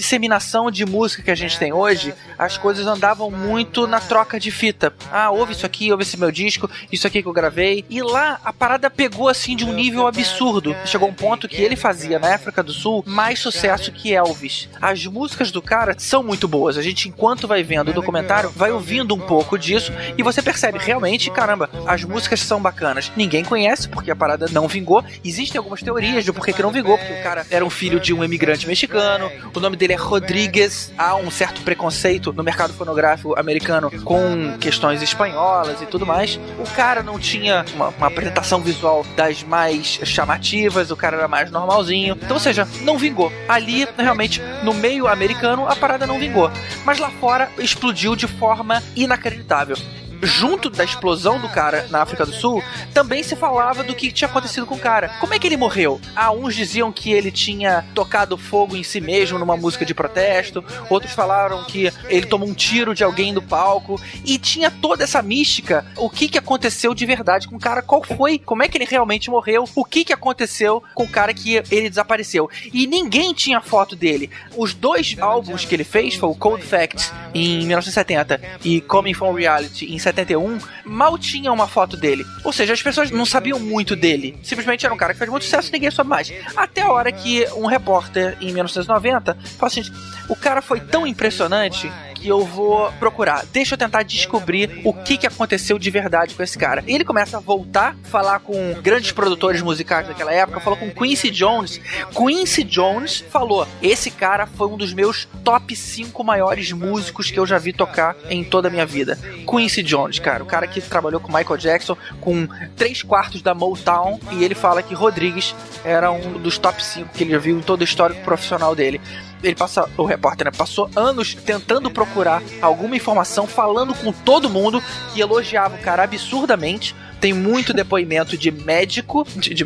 geração de música que a gente tem hoje, as coisas andavam muito na troca de fita. Ah, ouve isso aqui, ouve esse meu disco, isso aqui que eu gravei. E lá a parada pegou assim de um nível absurdo. Chegou um ponto que ele fazia na África do Sul mais sucesso que Elvis. As músicas do cara são muito boas. A gente, enquanto vai vendo o documentário, vai ouvindo um pouco disso e você percebe realmente, caramba, as músicas são bacanas. Ninguém conhece porque a parada não vingou. Existem algumas teorias de por que não vingou, porque o cara era um filho de um imigrante mexicano, o nome dele é Rodrigues, há um certo preconceito no mercado fonográfico americano com questões espanholas e tudo mais. O cara não tinha uma apresentação visual das mais chamativas, o cara era mais normalzinho. Então, ou seja, não vingou. Ali, realmente, no meio americano, a parada não vingou. Mas lá fora, explodiu de forma inacreditável. Junto da explosão do cara na África do Sul, também se falava do que tinha acontecido com o cara. Como é que ele morreu? Uns diziam que ele tinha tocado fogo em si mesmo numa música de protesto, outros falaram que ele tomou um tiro de alguém do palco, e tinha toda essa mística. O que aconteceu de verdade com o cara? Qual foi? Como é que ele realmente morreu? O que aconteceu com o cara que ele desapareceu? E ninguém tinha foto dele. Os 2 álbuns que ele fez, foi o Cold Facts em 1970 e Coming From Reality em 71, mal tinha uma foto dele. Ou seja, as pessoas não sabiam muito dele. Simplesmente era um cara que fez muito sucesso e ninguém soube mais. Até a hora que um repórter, em 1990, falou assim: o cara foi tão impressionante que eu vou procurar. Deixa eu tentar descobrir o que aconteceu de verdade com esse cara. E ele começa a voltar, falar com grandes produtores musicais daquela época, falou com Quincy Jones. Quincy Jones falou: esse cara foi um dos meus top 5 maiores músicos que eu já vi tocar em toda a minha vida. Quincy Jones, cara, o cara que trabalhou com Michael Jackson, com 3/4 da Motown, e ele fala que Rodrigues era um dos top 5 que ele já viu em todo o histórico profissional dele. Ele o repórter, né, passou anos tentando procurar alguma informação, falando com todo mundo, que elogiava o cara absurdamente. Tem muito depoimento de médico,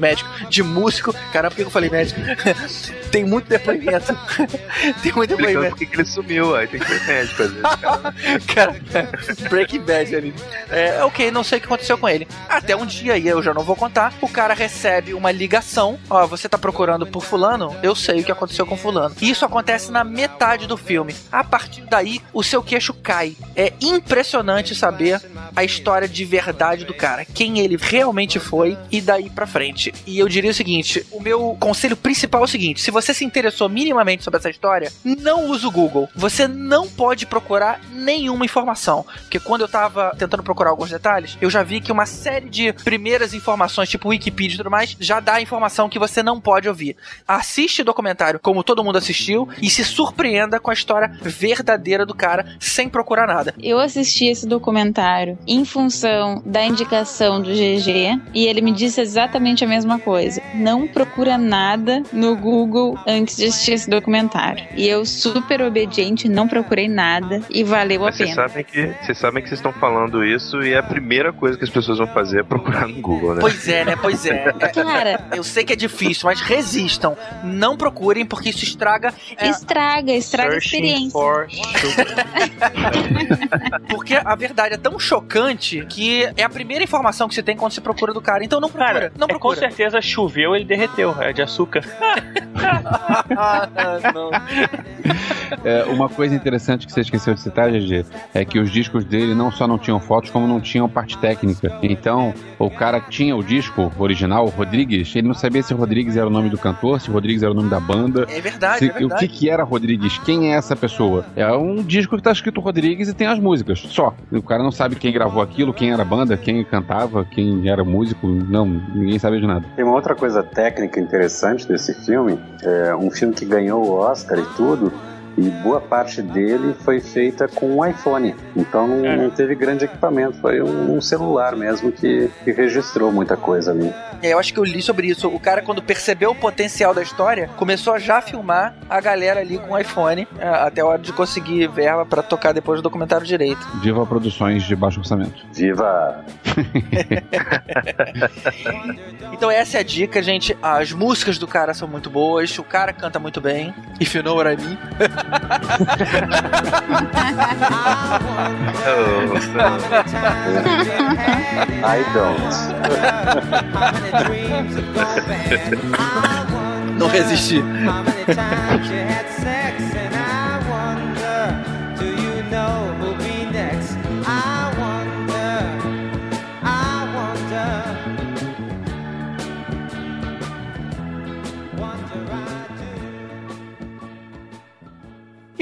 de músico. Caramba, por que eu falei médico? Tem muito depoimento. Tem muito depoimento. Por que ele sumiu? Aí tem que ser médico às vezes, cara. Breaking Bad ali. Ok, não sei o que aconteceu com ele. Até um dia, e eu já não vou contar, o cara recebe uma ligação. Ó, você tá procurando por fulano? Eu sei o que aconteceu com fulano. E isso acontece na metade do filme. A partir daí, o seu queixo cai. É impressionante saber a história de verdade do cara. Quem ele realmente foi e daí pra frente. E eu diria o seguinte: o meu conselho principal é o seguinte: se você se interessou minimamente sobre essa história, não use o Google. Você não pode procurar nenhuma informação. Porque quando eu tava tentando procurar alguns detalhes, eu já vi que uma série de primeiras informações, tipo Wikipedia e tudo mais, já dá informação que você não pode ouvir. Assiste o documentário como todo mundo assistiu e se surpreenda com a história verdadeira do cara, sem procurar nada. Eu assisti esse documentário em função da indicação do GG e ele me disse exatamente a mesma coisa: não procura nada no Google antes de assistir esse documentário. E eu, super obediente, não procurei nada e valeu a pena. Vocês sabem que vocês estão falando isso e a primeira coisa que as pessoas vão fazer é procurar no Google, né? Pois é, né? Pois é. Cara, eu sei que é difícil, mas resistam. Não procurem, porque isso estraga a experiência. Porque a verdade é tão chocante que é a primeira informação que você tem quando você procura do cara. Então não procura. Cara, não procura. Com certeza choveu, ele derreteu. É de açúcar. Não. Uma coisa interessante que você esqueceu de citar, GG, é que os discos dele não só não tinham fotos, como não tinham parte técnica. Então, o cara tinha o disco original, Rodrigues, ele não sabia se Rodrigues era o nome do cantor, se Rodrigues era o nome da banda. É verdade, é verdade. O que era Rodrigues? Quem é essa pessoa? É um disco que tá escrito Rodrigues e tem as músicas, só. O cara não sabe quem gravou aquilo, quem era a banda, quem cantava, quem era músico, não, ninguém sabia de nada. Tem uma outra coisa técnica interessante desse filme, um filme que ganhou o Oscar e tudo, e boa parte dele foi feita com um iPhone. Então não teve grande equipamento, foi um celular mesmo que registrou muita coisa ali. Eu acho que eu li sobre isso. O cara, quando percebeu o potencial da história, começou a já filmar a galera ali com o iPhone, até a hora de conseguir verba pra tocar depois do documentário direito. Viva produções de baixo orçamento. Viva! Então essa é a dica, gente. As músicas do cara são muito boas, o cara canta muito bem. If you know what I mean. I don't. Não resisti.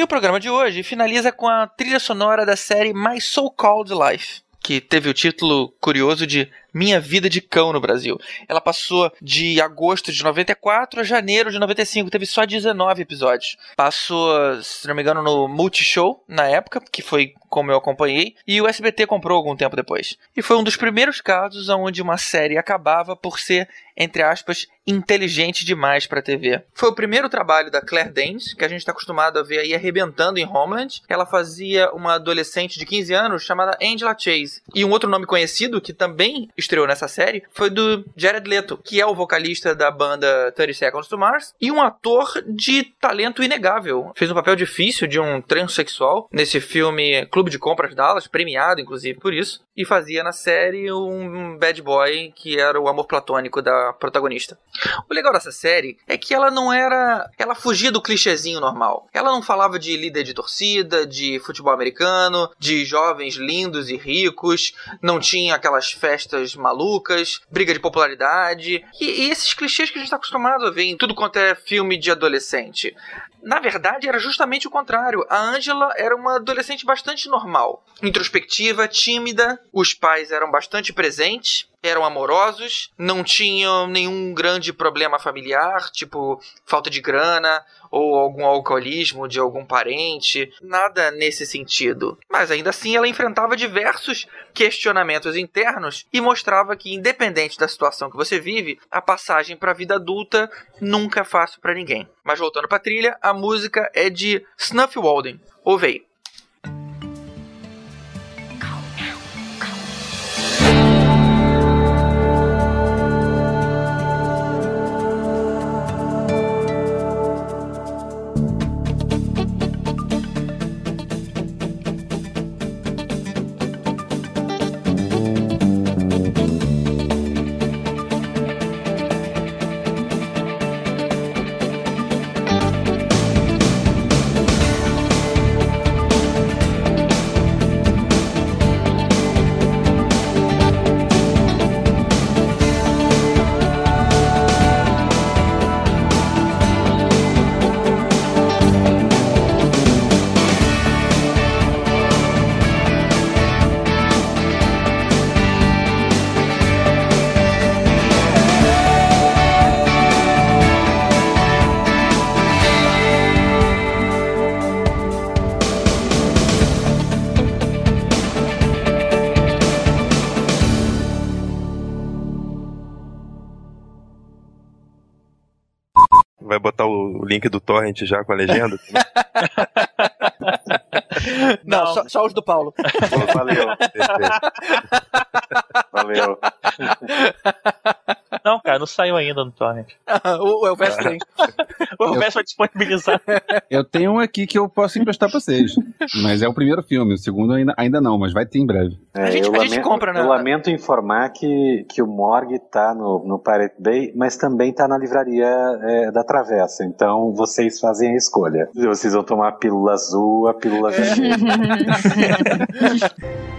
E o programa de hoje finaliza com a trilha sonora da série My So-Called Life, que teve o título curioso de Minha Vida de Cão no Brasil. Ela passou de agosto de 94 a janeiro de 95, teve só 19 episódios. Passou, se não me engano, no Multishow, na época, que foi como eu acompanhei, e o SBT comprou algum tempo depois. E foi um dos primeiros casos onde uma série acabava por ser, entre aspas, inteligente demais pra TV. Foi o primeiro trabalho da Claire Danes, que a gente está acostumado a ver aí arrebentando em Homeland. Ela fazia uma adolescente de 15 anos chamada Angela Chase. E um outro nome conhecido, que também estreou nessa série, foi do Jared Leto, que é o vocalista da banda 30 Seconds to Mars, e um ator de talento inegável. Fez um papel difícil de um transexual nesse filme Clube de Compras Dallas, premiado inclusive por isso, e fazia na série um bad boy que era o amor platônico da protagonista. O legal dessa série é que ela não era... Ela fugia do clichêzinho normal. Ela não falava de líder de torcida, de futebol americano, de jovens lindos e ricos, não tinha aquelas festas malucas, briga de popularidade, e esses clichês que a gente está acostumado a ver em tudo quanto é filme de adolescente. Na verdade, era justamente o contrário. A Angela era uma adolescente bastante normal. Introspectiva, tímida, os pais eram bastante presentes, eram amorosos, não tinham nenhum grande problema familiar, tipo falta de grana ou algum alcoolismo de algum parente, nada nesse sentido. Mas ainda assim ela enfrentava diversos questionamentos internos e mostrava que, independente da situação que você vive, a passagem para a vida adulta nunca é fácil para ninguém. Mas voltando para a trilha, a música é de Snuffy Walden. Ouve aí. Vai botar o link do torrent já com a legenda? Não, só os do Paulo. Valeu. Valeu. Não, cara, não saiu ainda no torrent. O Elvis tem. O Elvis vai disponibilizar. Eu tenho um aqui que eu posso emprestar pra vocês. Mas é o primeiro filme, o segundo ainda não, mas vai ter em breve. A gente compra, né? Eu lamento informar que o Morgue tá no Pirate Bay, mas também tá na livraria da Travessa. Então vocês fazem a escolha. Vocês vão tomar a pílula azul, a pílula vermelha.